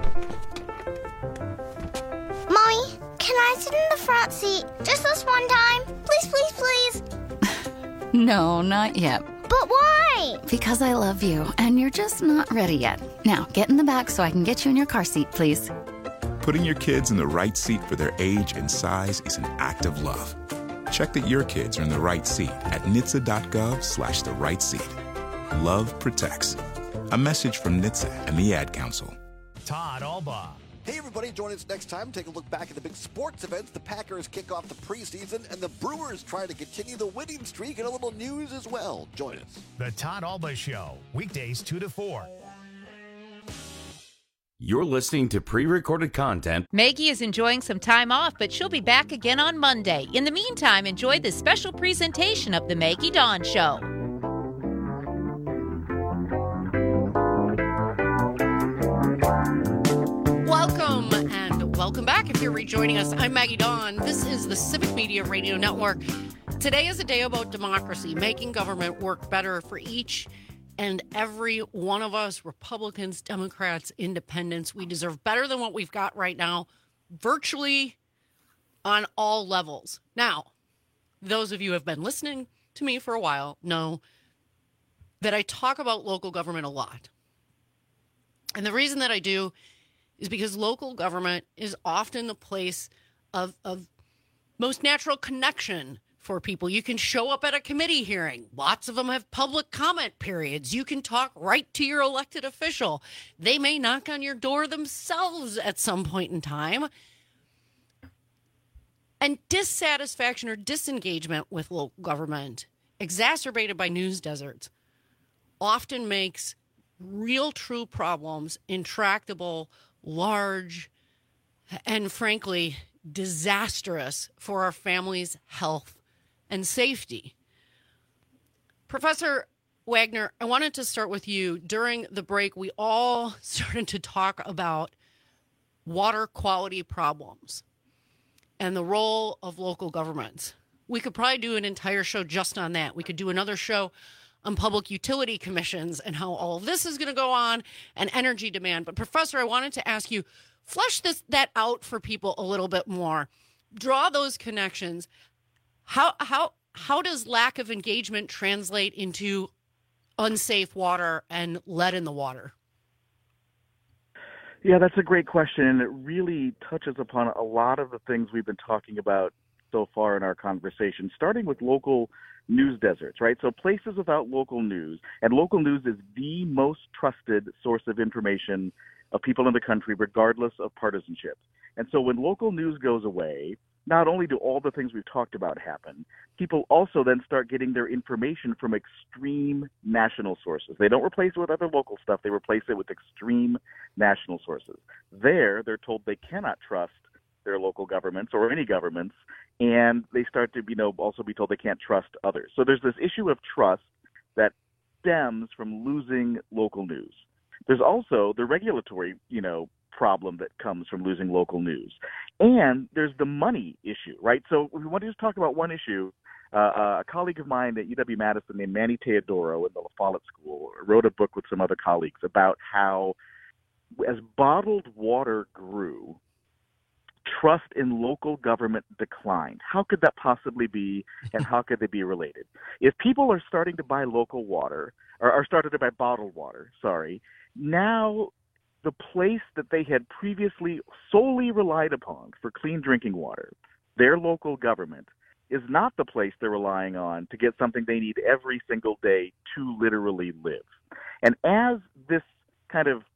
can I sit in the front seat just this one time? Please, please, please. No, not yet. But why? Because I love you, and you're just not ready yet. Now, get in the back so I can get you in your car seat, please. Putting your kids in the right seat for their age and size is an act of love. Check that your kids are in the right seat at N H T S A dot gov slash the right seat. Love protects. A message from N H T S A and the Ad Council. Todd Alba. Hey, everybody, join us next time. Take a look back at the big sports events. The Packers kick off the preseason, and the Brewers try to continue the winning streak, and a little news as well. Join us. The Todd Alba Show, weekdays two to four. You're listening to pre-recorded content. Maggie is enjoying some time off, but she'll be back again on Monday. In the meantime, enjoy this special presentation of The Maggie Dawn Show. Welcome and welcome back. If you're rejoining us, I'm Maggie Dawn. This is the Civic Media Radio Network. Today is a day about democracy, making government work better for each and every one of us, Republicans, Democrats, Independents. We deserve better than what we've got right now, virtually on all levels. Now, those of you who have been listening to me for a while know that I talk about local government a lot. And the reason that I do is because local government is often the place of, of most natural connection for people. You can show up at a committee hearing. Lots of them have public comment periods. You can talk right to your elected official. They may knock on your door themselves at some point in time. And dissatisfaction or disengagement with local government, exacerbated by news deserts, often makes real, true problems intractable, large, and frankly, disastrous for our families' health and safety. Professor Wagner, I wanted to start with you. During the break, we all started to talk about water quality problems and the role of local governments. We could probably do an entire show just on that. We could do another show on public utility commissions and how all of this is going to go on, and energy demand. But Professor, I wanted to ask you, flesh this that out for people a little bit more. Draw those connections. How how how does lack of engagement translate into unsafe water and lead in the water? Yeah, that's a great question, and it really touches upon a lot of the things we've been talking about so far in our conversation, starting with local news deserts, right? So places without local news, and local news is the most trusted source of information of people in the country, regardless of partisanship. And so when local news goes away, not only do all the things we've talked about happen, people also then start getting their information from extreme national sources. They don't replace it with other local stuff. They replace it with extreme national sources. There, they're told they cannot trust their local governments or any governments, and they start to, you know, also be told they can't trust others. So there's this issue of trust that stems from losing local news. There's also the regulatory, you know, problem that comes from losing local news. And there's the money issue, right? So we want to just talk about one issue. Uh, a colleague of mine at U W-Madison named Manny Teodoro in the La Follette School wrote a book with some other colleagues about how as bottled water grew, trust in local government declined. How could that possibly be, and how could they be related? If people are starting to buy local water, or are starting to buy bottled water, sorry, now the place that they had previously solely relied upon for clean drinking water, their local government, is not the place they're relying on to get something they need every single day to literally live. And as this kind of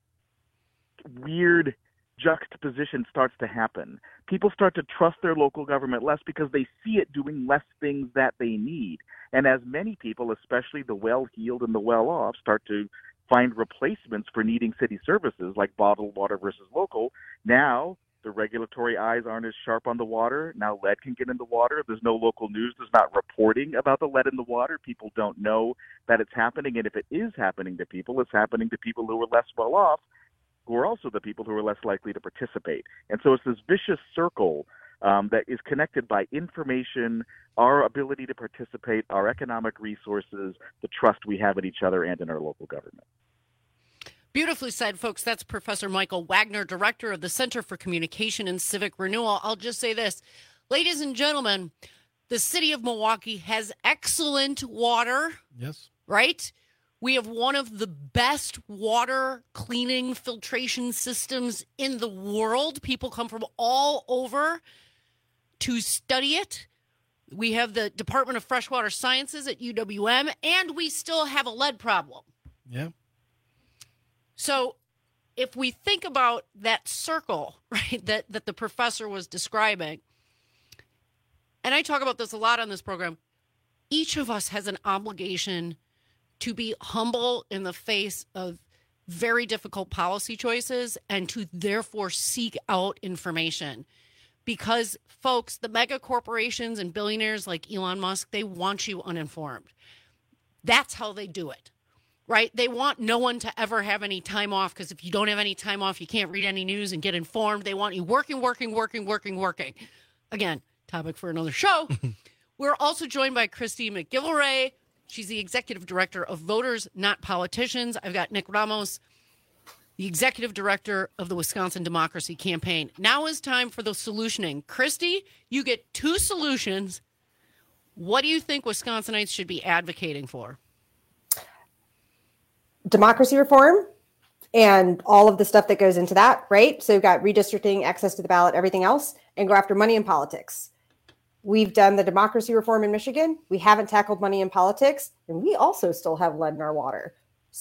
weird juxtaposition starts to happen, people start to trust their local government less because they see it doing less things that they need. And as many people, especially the well-heeled and the well-off, start to find replacements for needing city services like bottled water versus local, now the regulatory eyes aren't as sharp on the water. Now lead can get in the water. There's no local news. There's not reporting about the lead in the water. People don't know that it's happening. And if it is happening to people, it's happening to people who are less well off, who are also the people who are less likely to participate. And so it's this vicious circle um, that is connected by information, our ability to participate, our economic resources, the trust we have in each other and in our local government. Beautifully said, folks. That's Professor Michael Wagner, director of the Center for Communication and Civic Renewal. I'll just say this. Ladies and gentlemen, the city of Milwaukee has excellent water. Yes. Right? We have one of the best water cleaning filtration systems in the world. People come from all over to study it. We have the Department of Freshwater Sciences at U W M, and we still have a lead problem. Yeah. So if we think about that circle, right, that, that the professor was describing, and I talk about this a lot on this program, each of us has an obligation to be humble in the face of very difficult policy choices and to therefore seek out information. Because, folks, the mega corporations and billionaires like Elon Musk, they want you uninformed. That's how they do it, right? They want no one to ever have any time off, because if you don't have any time off, you can't read any news and get informed. They want you working, working, working, working, working. Again, topic for another show. We're also joined by Christy McGillivray. She's the executive director of Voters Not Politicians. I've got Nick Ramos, the executive director of the Wisconsin Democracy Campaign. Now is time for the solutioning. Christy, you get two solutions. What do you think Wisconsinites should be advocating for? Democracy reform and all of the stuff that goes into that, right? So you've got redistricting, access to the ballot, everything else, and go after money in politics. We've done the democracy reform in Michigan. We haven't tackled money in politics, and we also still have lead in our water.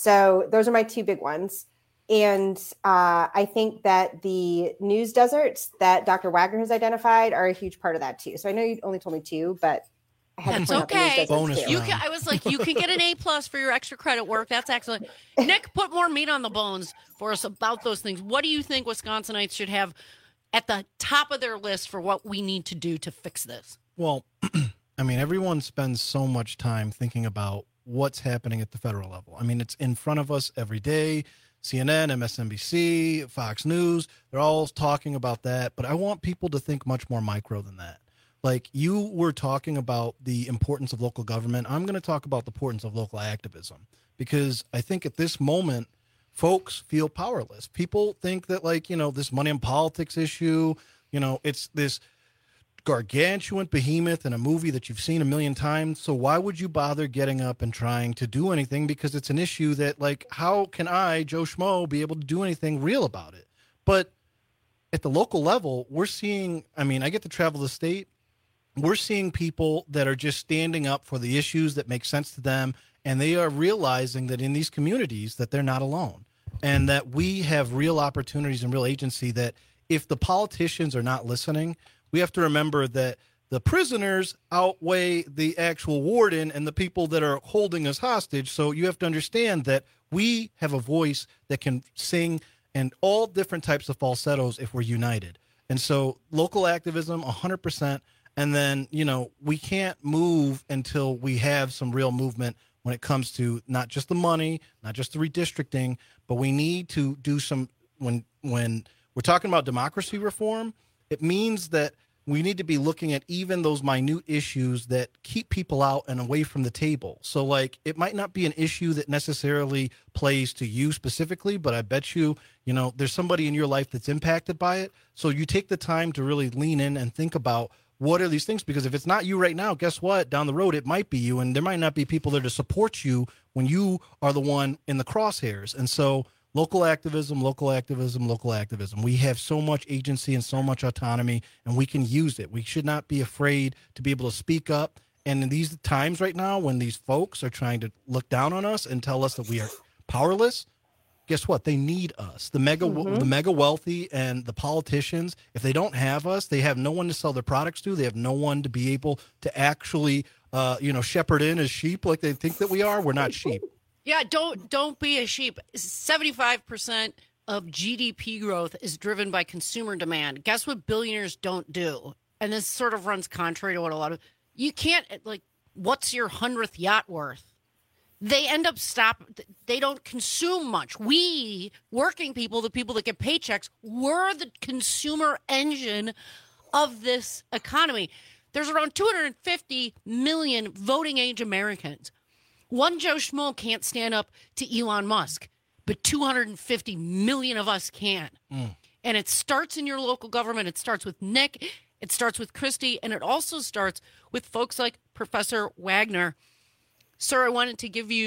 So those are my two big ones. And uh, I think that the news deserts that Doctor Wagner has identified are a huge part of that too. So I know you only told me two, but I had That's to point okay. out the news deserts too. You can, I was like, you can get an A plus for your extra credit work. That's excellent. Nick, put more meat on the bones for us about those things. What do you think Wisconsinites should have at the top of their list for what we need to do to fix this? Well, I mean, everyone spends so much time thinking about what's happening at the federal level. I mean, it's in front of us every day. C N N, M S N B C, Fox News, they're all talking about that. But I want people to think much more micro than that. Like, you were talking about the importance of local government. I'm going to talk about the importance of local activism, because I think at this moment, folks feel powerless. People think that, like, you know, this money in politics issue, you know, it's this gargantuan behemoth in a movie that you've seen a million times. So why would you bother getting up and trying to do anything? Because it's an issue that, like, how can I, Joe Schmo, be able to do anything real about it? But at the local level, we're seeing, I mean, I get to travel the state. We're seeing people that are just standing up for the issues that make sense to them. And they are realizing that in these communities that they're not alone, and that we have real opportunities and real agency, that if the politicians are not listening, we have to remember that the prisoners outweigh the actual warden and the people that are holding us hostage. So you have to understand that we have a voice that can sing and all different types of falsettos if we're united. And so local activism, one hundred percent. And then, you know, we can't move until we have some real movement when it comes to not just the money, not just the redistricting, but we need to do some, when when we're talking about democracy reform, it means that we need to be looking at even those minute issues that keep people out and away from the table. So, like, it might not be an issue that necessarily plays to you specifically, but I bet you, you know, there's somebody in your life that's impacted by it. So you take the time to really lean in and think about what are these things? Because if it's not you right now, guess what? Down the road, it might be you, and there might not be people there to support you when you are the one in the crosshairs. And so local activism, local activism, local activism. We have so much agency and so much autonomy, and we can use it. We should not be afraid to be able to speak up. And in these times right now, when these folks are trying to look down on us and tell us that we are powerless, guess what? They need us. The mega, mm-hmm. the mega wealthy and the politicians, if they don't have us, they have no one to sell their products to. They have no one to be able to actually, uh, you know, shepherd in as sheep like they think that we are. We're not sheep. Yeah, don't don't be a sheep. seventy-five percent of G D P growth is driven by consumer demand. Guess what billionaires don't do? And this sort of runs contrary to what a lot of, you can't, like, what's your hundredth yacht worth? They end up stop. They don't consume much. We, working people, the people that get paychecks, we're the consumer engine of this economy. There's around two hundred fifty million voting age Americans. One Joe Schmo can't stand up to Elon Musk, but two hundred fifty million of us can. Mm. And it starts in your local government. It starts with Nick. It starts with Christy. And it also starts with folks like Professor Wagner. Sir, I wanted to give you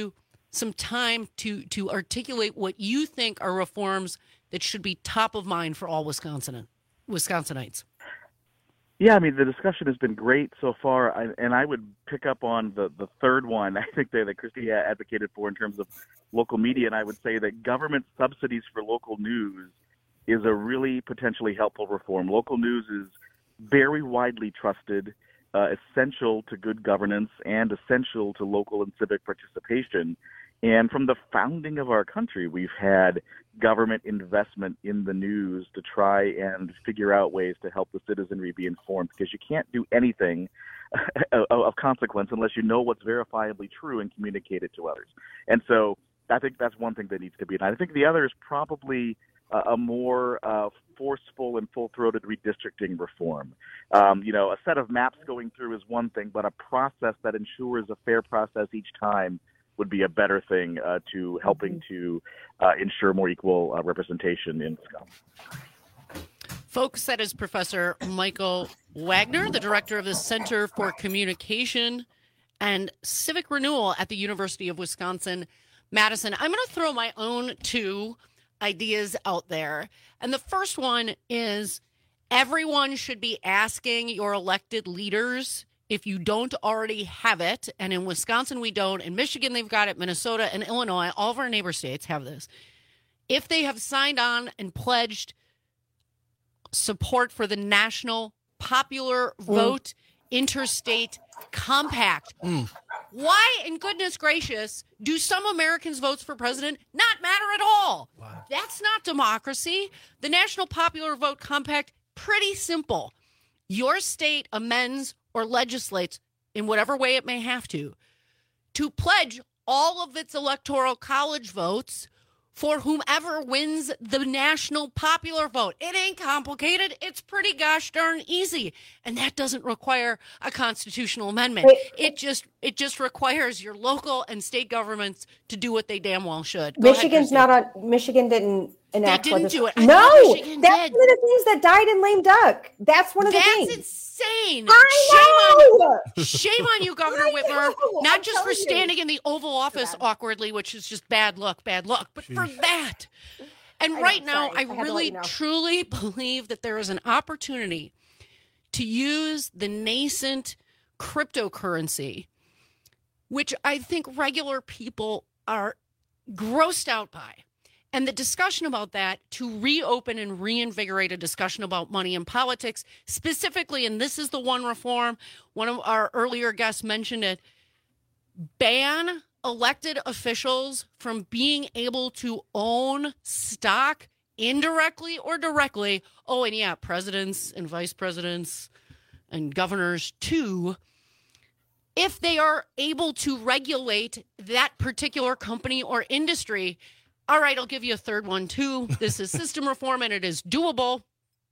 some time to to articulate what you think are reforms that should be top of mind for all Wisconsin Wisconsinites. Yeah, I mean, the discussion has been great so far, I, and I would pick up on the, the third one I think that, that Christy advocated for in terms of local media, and I would say that government subsidies for local news is a really potentially helpful reform. Local news is very widely trusted, uh, essential to good governance, and essential to local and civic participation. And from the founding of our country, we've had government investment in the news to try and figure out ways to help the citizenry be informed, because you can't do anything of consequence unless you know what's verifiably true and communicate it to others. And so I think that's one thing that needs to be. And I think the other is probably a more uh, forceful and full-throated redistricting reform. Um, you know, a set of maps going through is one thing, but a process that ensures a fair process each time would be a better thing uh, to helping to uh, ensure more equal uh, representation in Wisconsin. Folks, that is Professor Michael Wagner, the director of the Center for Communication and Civic Renewal at the University of Wisconsin-Madison. I'm going to throw my own two ideas out there. And the first one is everyone should be asking your elected leaders, if you don't already have it, and in Wisconsin we don't, in Michigan they've got it, Minnesota and Illinois, all of our neighbor states have this. If they have signed on and pledged support for the National Popular Vote mm. Interstate Compact, mm. why in goodness gracious do some Americans' votes for president not matter at all? Wow. That's not democracy. The National Popular Vote Compact, pretty simple. Your state amends or legislates in whatever way it may have to, to pledge all of its electoral college votes for whomever wins the national popular vote. It ain't complicated. It's pretty gosh darn easy. And that doesn't require a constitutional amendment. Wait. It just it just requires your local and state governments to do what they damn well should. Go Michigan's ahead, not on Michigan didn't enact They didn't do it. I No, Michigan that's did. one of the things that died in lame duck. That's one of the That's things. insane. I Shame know. on you. Shame on you, Governor I Whitmer. know. Not I'm just for telling you. standing in the Oval Office awkwardly, which is just bad luck, bad luck, but for that. And I know, right now, sorry. I I had to let really, you know. truly believe that there is an opportunity to use the nascent cryptocurrency, which I think regular people are grossed out by. And the discussion about that, to reopen and reinvigorate a discussion about money in politics, specifically, and this is the one reform, one of our earlier guests mentioned it, ban elected officials from being able to own stock indirectly or directly. Oh, and yeah, presidents and vice presidents and governors too, if they are able to regulate that particular company or industry. All right, I'll give you a third one, too. This is system reform, and it is doable.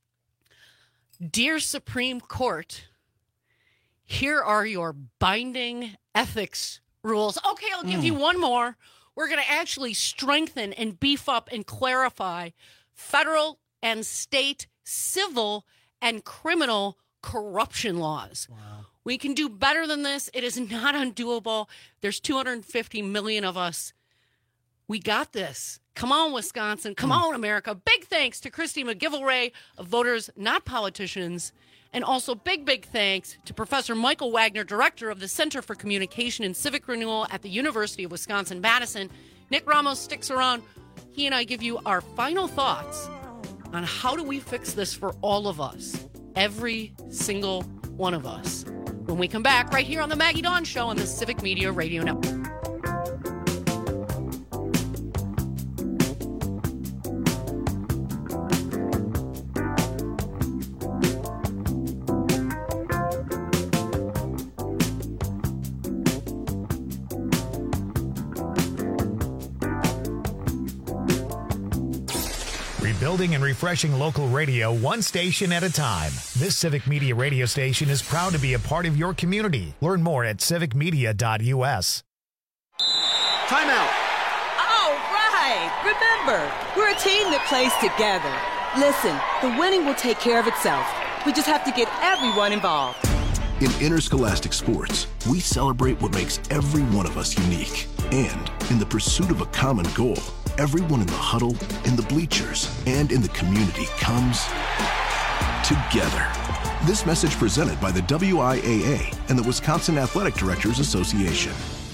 Dear Supreme Court, here are your binding ethics rules. Okay, I'll give mm. you one more. We're going to actually strengthen and beef up and clarify federal and state civil and criminal corruption laws. Wow. We can do better than this. It is not undoable. There's two hundred fifty million of us. We got this. Come on, Wisconsin. Come on, America. Big thanks to Christy McGillivray of Voters Not Politicians. And also big, big thanks to Professor Michael Wagner, director of the Center for Communication and Civic Renewal at the University of Wisconsin-Madison. Nick Ramos sticks around. He and I give you our final thoughts on how do we fix this for all of us, every single one of us, when we come back right here on the Maggie Dawn Show on the Civic Media Radio Network. Building and refreshing local radio one station at a time. This Civic Media radio station is proud to be a part of your community. Learn more at civic media dot u s. Timeout. All right. Remember, we're a team that plays together. Listen, the winning will take care of itself. We just have to get everyone involved. In Interscholastic Sports, we celebrate what makes every one of us unique. And in the pursuit of a common goal, everyone in the huddle, in the bleachers, and in the community comes together. This message presented by the W I A A and the Wisconsin Athletic Directors Association.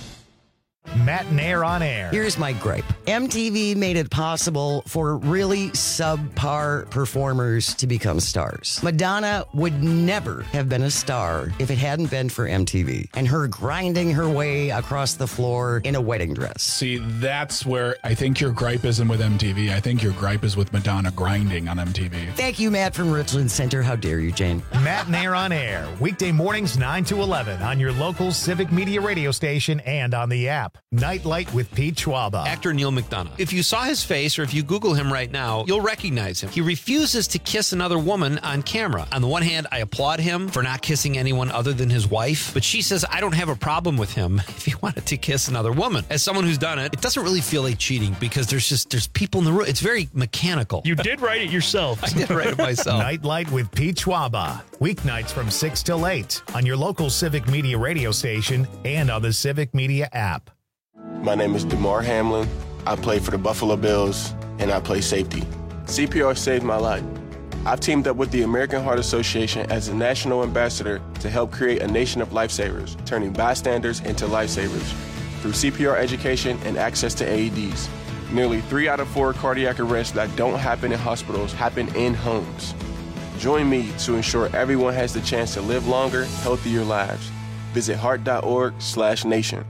Matt and Air on Air. Here's my gripe. M T V made it possible for really subpar performers to become stars. Madonna would never have been a star if it hadn't been for M T V and her grinding her way across the floor in a wedding dress. See, that's where I think your gripe isn't with M T V. I think your gripe is with Madonna grinding on M T V. Thank you, Matt from Richland Center. How dare you, Jane? Matt and Air on Air. Weekday mornings nine to eleven on your local Civic Media radio station and on the app. Nightlight with Pete Schwaba. Actor Neil McDonough. If you saw his face or if you Google him right now, you'll recognize him. He refuses to kiss another woman on camera. On the one hand, I applaud him for not kissing anyone other than his wife, but she says I don't have a problem with him if he wanted to kiss another woman. As someone who's done it, it doesn't really feel like cheating because there's just there's people in the room. It's very mechanical. You did write it yourself. I did write it myself. Nightlight with Pete Schwaba. Weeknights from six till eight on your local Civic Media radio station and on the Civic Media app. My name is DeMar Hamlin. I play for the Buffalo Bills, and I play safety. C P R saved my life. I've teamed up with the American Heart Association as a national ambassador to help create a nation of lifesavers, turning bystanders into lifesavers through C P R education and access to A E Ds. Nearly three out of four cardiac arrests that don't happen in hospitals happen in homes. Join me to ensure everyone has the chance to live longer, healthier lives. Visit heart.org slash nation.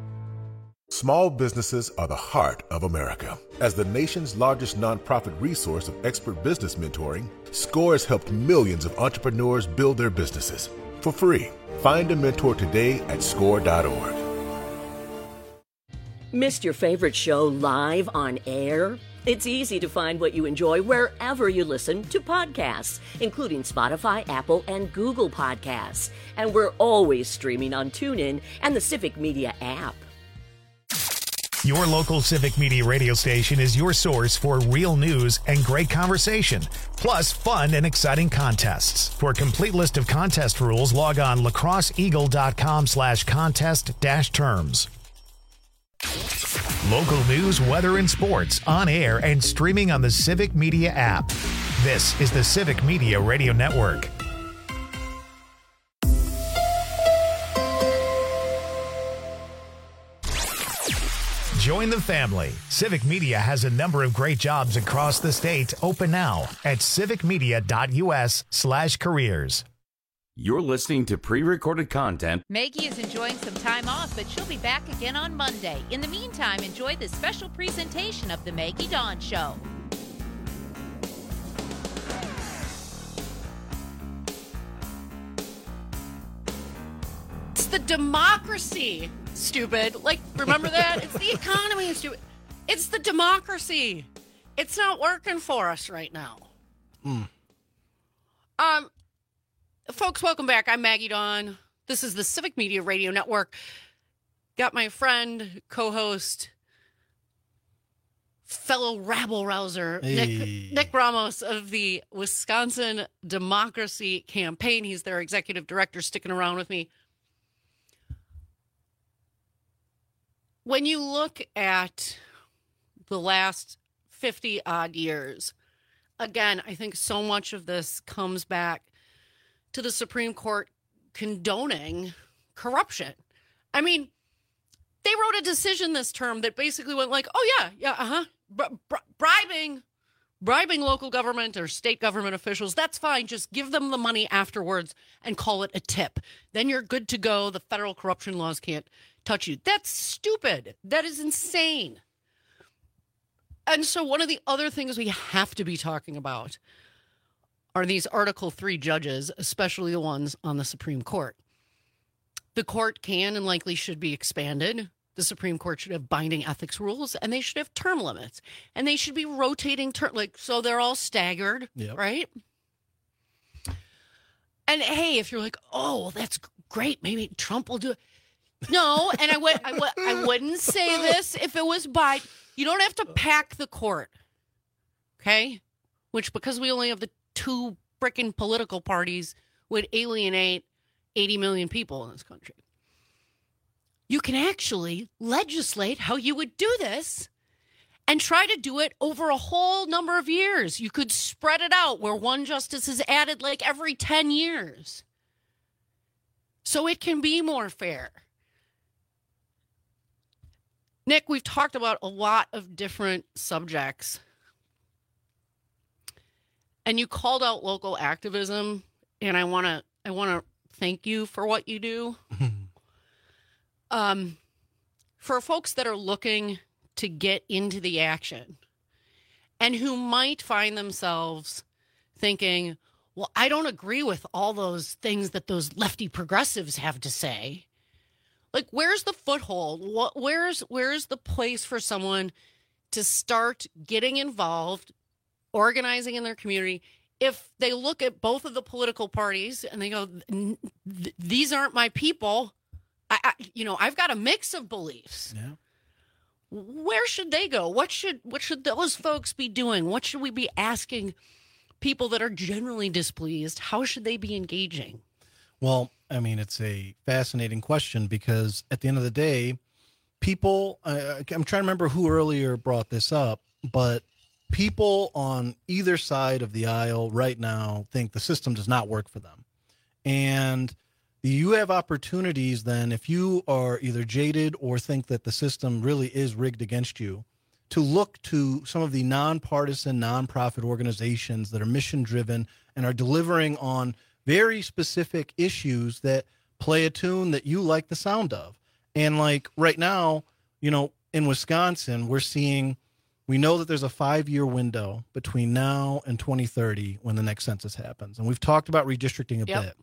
Small businesses are the heart of America. As the nation's largest nonprofit resource of expert business mentoring, SCORE has helped millions of entrepreneurs build their businesses for free. Find a mentor today at score dot org. Missed your favorite show live on air? It's easy to find what you enjoy wherever you listen to podcasts, including Spotify, Apple, and Google Podcasts. And we're always streaming on TuneIn and the Civic Media app. Your local Civic Media radio station is your source for real news and great conversation, plus fun and exciting contests. For a complete list of contest rules, log on lacrosseeagle.com slash contest dash terms. Local news, weather, and sports on air and streaming on the Civic Media app. This is the Civic Media Radio Network. Join the family. Civic Media has a number of great jobs across the state open now at civicmedia.us slash careers. You're listening to pre-recorded content. Maggie is enjoying some time off, but she'll be back again on Monday. In the meantime, enjoy this special presentation of The Maggie Dawn Show. It's the democracy, stupid. Like, remember that? It's the economy, stupid. It's the democracy. It's not working for us right now. Mm. Um, folks, welcome back. I'm Maggie Dawn. This is the Civic Media Radio Network. Got my friend, co-host, fellow rabble-rouser, Hey. Nick, Nick Ramos of the Wisconsin Democracy Campaign. He's their executive director, sticking around with me. When you look at the last fifty odd years, again, I think so much of this comes back to the Supreme Court condoning corruption. I mean, they wrote a decision this term that basically went like, oh, yeah, yeah, uh-huh, bri- bri- bribing, bribing local government or state government officials, that's fine. Just give them the money afterwards and call it a tip. Then you're good to go. The federal corruption laws can't touch you. That's stupid. That is insane. And so one of the other things we have to be talking about are these Article three judges, especially the ones on the Supreme Court. The court can and likely should be expanded. The Supreme Court should have binding ethics rules, and they should have term limits. And they should be rotating term, like, so they're all staggered, Yep. right? And hey, if you're like, oh, well, that's great, maybe Trump will do it. No, and I would, I would, I wouldn't say this if it was by. You don't have to pack the court, okay? Which, because we only have the two frickin' political parties, would alienate eighty million people in this country. You can actually legislate how you would do this and try to do it over a whole number of years. You could spread it out where one justice is added like every ten years. So it can be more fair. Nick, we've talked about a lot of different subjects. And you called out local activism, and I want to I want to thank you for what you do. um, for folks that are looking to get into the action and who might find themselves thinking, well, I don't agree with all those things that those lefty progressives have to say. Like, where's the foothold? What, where's, where's the place for someone to start getting involved, organizing in their community? If they look at both of the political parties and they go, these aren't my people, I, I, you know, I've got a mix of beliefs. Yeah. Where should they go? What should what should those folks be doing? What should we be asking people that are generally displeased? How should they be engaging? Well, I mean, it's a fascinating question because at the end of the day, people, uh, I'm trying to remember who earlier brought this up, but people on either side of the aisle right now think the system does not work for them. And you have opportunities then, if you are either jaded or think that the system really is rigged against you, to look to some of the nonpartisan, nonprofit organizations that are mission-driven and are delivering on very specific issues that play a tune that you like the sound of. And like right now, you know, in Wisconsin, we're seeing, we know that there's a five-year window between now and twenty thirty when the next census happens. And we've talked about redistricting a Yep. bit.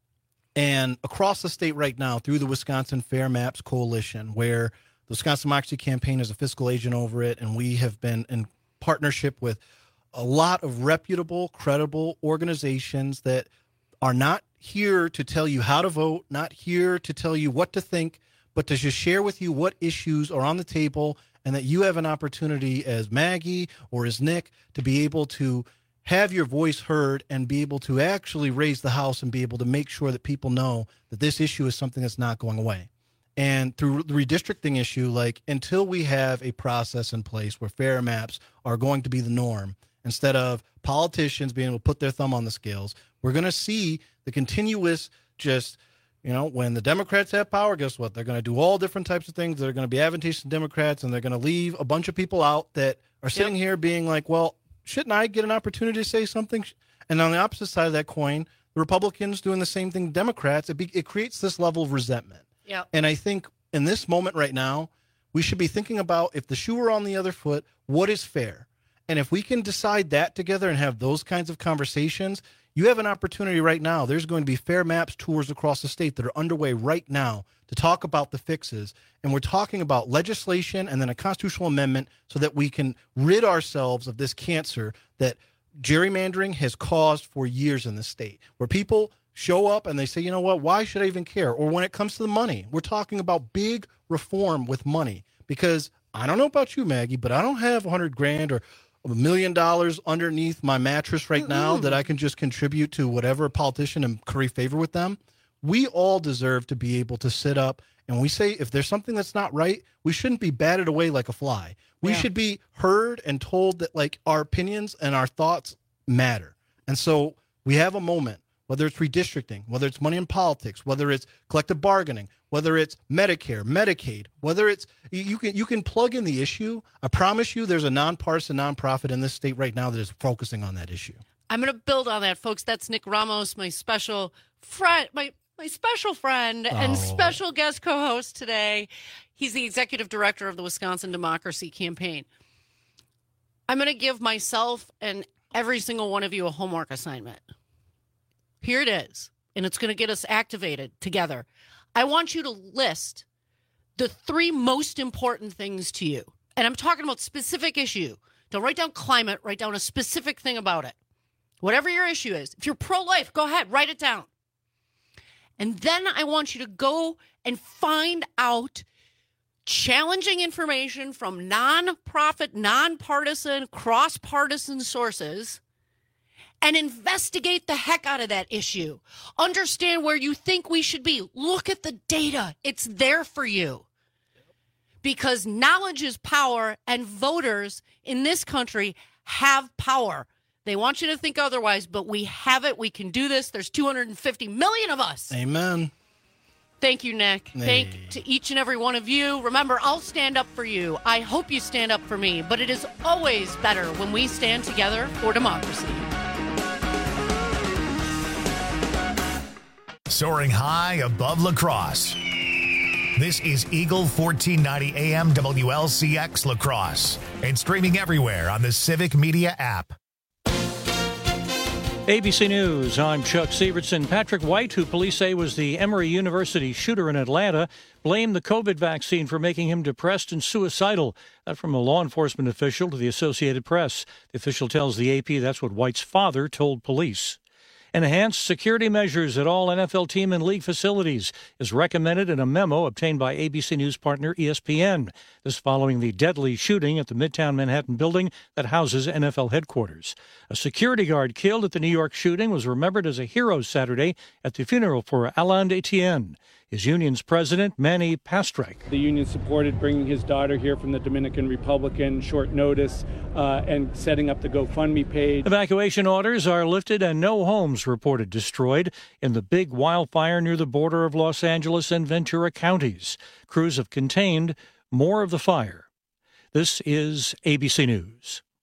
And across the state right now, through the Wisconsin Fair Maps Coalition, where the Wisconsin Democracy Campaign is a fiscal agent over it, and we have been in partnership with a lot of reputable, credible organizations that are not here to tell you how to vote, not here to tell you what to think, but to just share with you what issues are on the table, and that you have an opportunity as Maggie or as Nick to be able to have your voice heard and be able to actually raise the house and be able to make sure that people know that this issue is something that's not going away. And through the redistricting issue, like until we have a process in place where fair maps are going to be the norm, instead of politicians being able to put their thumb on the scales, we're going to see the continuous just, you know, when the Democrats have power, guess what? They're going to do all different types of things that are going to be advantageous to Democrats, and they're going to leave a bunch of people out that are sitting Yep. here being like, well, shouldn't I get an opportunity to say something? And on the opposite side of that coin, the Republicans doing the same thing, Democrats, it, be, it creates this level of resentment. Yeah. And I think in this moment right now, we should be thinking about, if the shoe were on the other foot, what is fair? And if we can decide that together and have those kinds of conversations, you have an opportunity right now. There's going to be Fair Maps tours across the state that are underway right now to talk about the fixes. And we're talking about legislation and then a constitutional amendment so that we can rid ourselves of this cancer that gerrymandering has caused for years in the state, where people show up and they say, you know what, why should I even care? Or when it comes to the money, we're talking about big reform with money, because I don't know about you, Maggie, but I don't have a hundred grand or a million dollars underneath my mattress right now Mm-mm. that I can just contribute to whatever politician and curry favor with them. We all deserve to be able to sit up and we say, if there's something that's not right, we shouldn't be batted away like a fly. We Yeah. should be heard and told that like our opinions and our thoughts matter. And so we have a moment, whether it's redistricting, whether it's money in politics, whether it's collective bargaining, whether it's Medicare, Medicaid, whether it's, you you can you can plug in the issue. I promise you there's a nonpartisan nonprofit in this state right now that is focusing on that issue. I'm going to build on that, folks. That's Nick Ramos, my special friend, my my special friend and Oh. special guest co-host today. He's the executive director of the Wisconsin Democracy Campaign. I'm going to give myself and every single one of you a homework assignment. Here it is, and it's going to get us activated together. I want you to list the three most important things to you. And I'm talking about specific issue. Don't write down climate, write down a specific thing about it. Whatever your issue is. If you're pro-life, go ahead, write it down. And then I want you to go and find out challenging information from nonprofit, nonpartisan, cross-partisan sources and investigate the heck out of that issue. Understand where you think we should be. Look at the data. It's there for you. Because knowledge is power, and voters in this country have power. They want you to think otherwise, but we have it. We can do this. There's two hundred fifty million of us. Amen. Thank you, Nick. Hey. Thank to each and every one of you. Remember, I'll stand up for you. I hope you stand up for me. But it is always better when we stand together for democracy. Soaring high above La Crosse. This is Eagle fourteen ninety A M W L C X La Crosse and streaming everywhere on the Civic Media app. A B C News, I'm Chuck Sievertson. Patrick White, who police say was the Emory University shooter in Atlanta, blamed the COVID vaccine for making him depressed and suicidal. That from a law enforcement official to the Associated Press. The official tells the A P that's what White's father told police. Enhanced security measures at all N F L team and league facilities is recommended in a memo obtained by A B C News partner E S P N. This following the deadly shooting at the Midtown Manhattan building that houses N F L headquarters. A security guard killed at the New York shooting was remembered as a hero Saturday at the funeral for Alain Etienne. His union's president, Manny Pastrek. The union supported bringing his daughter here from the Dominican Republic in short notice uh, and setting up the GoFundMe page. Evacuation orders are lifted and no homes reported destroyed in the big wildfire near the border of Los Angeles and Ventura counties. Crews have contained more of the fire. This is A B C News.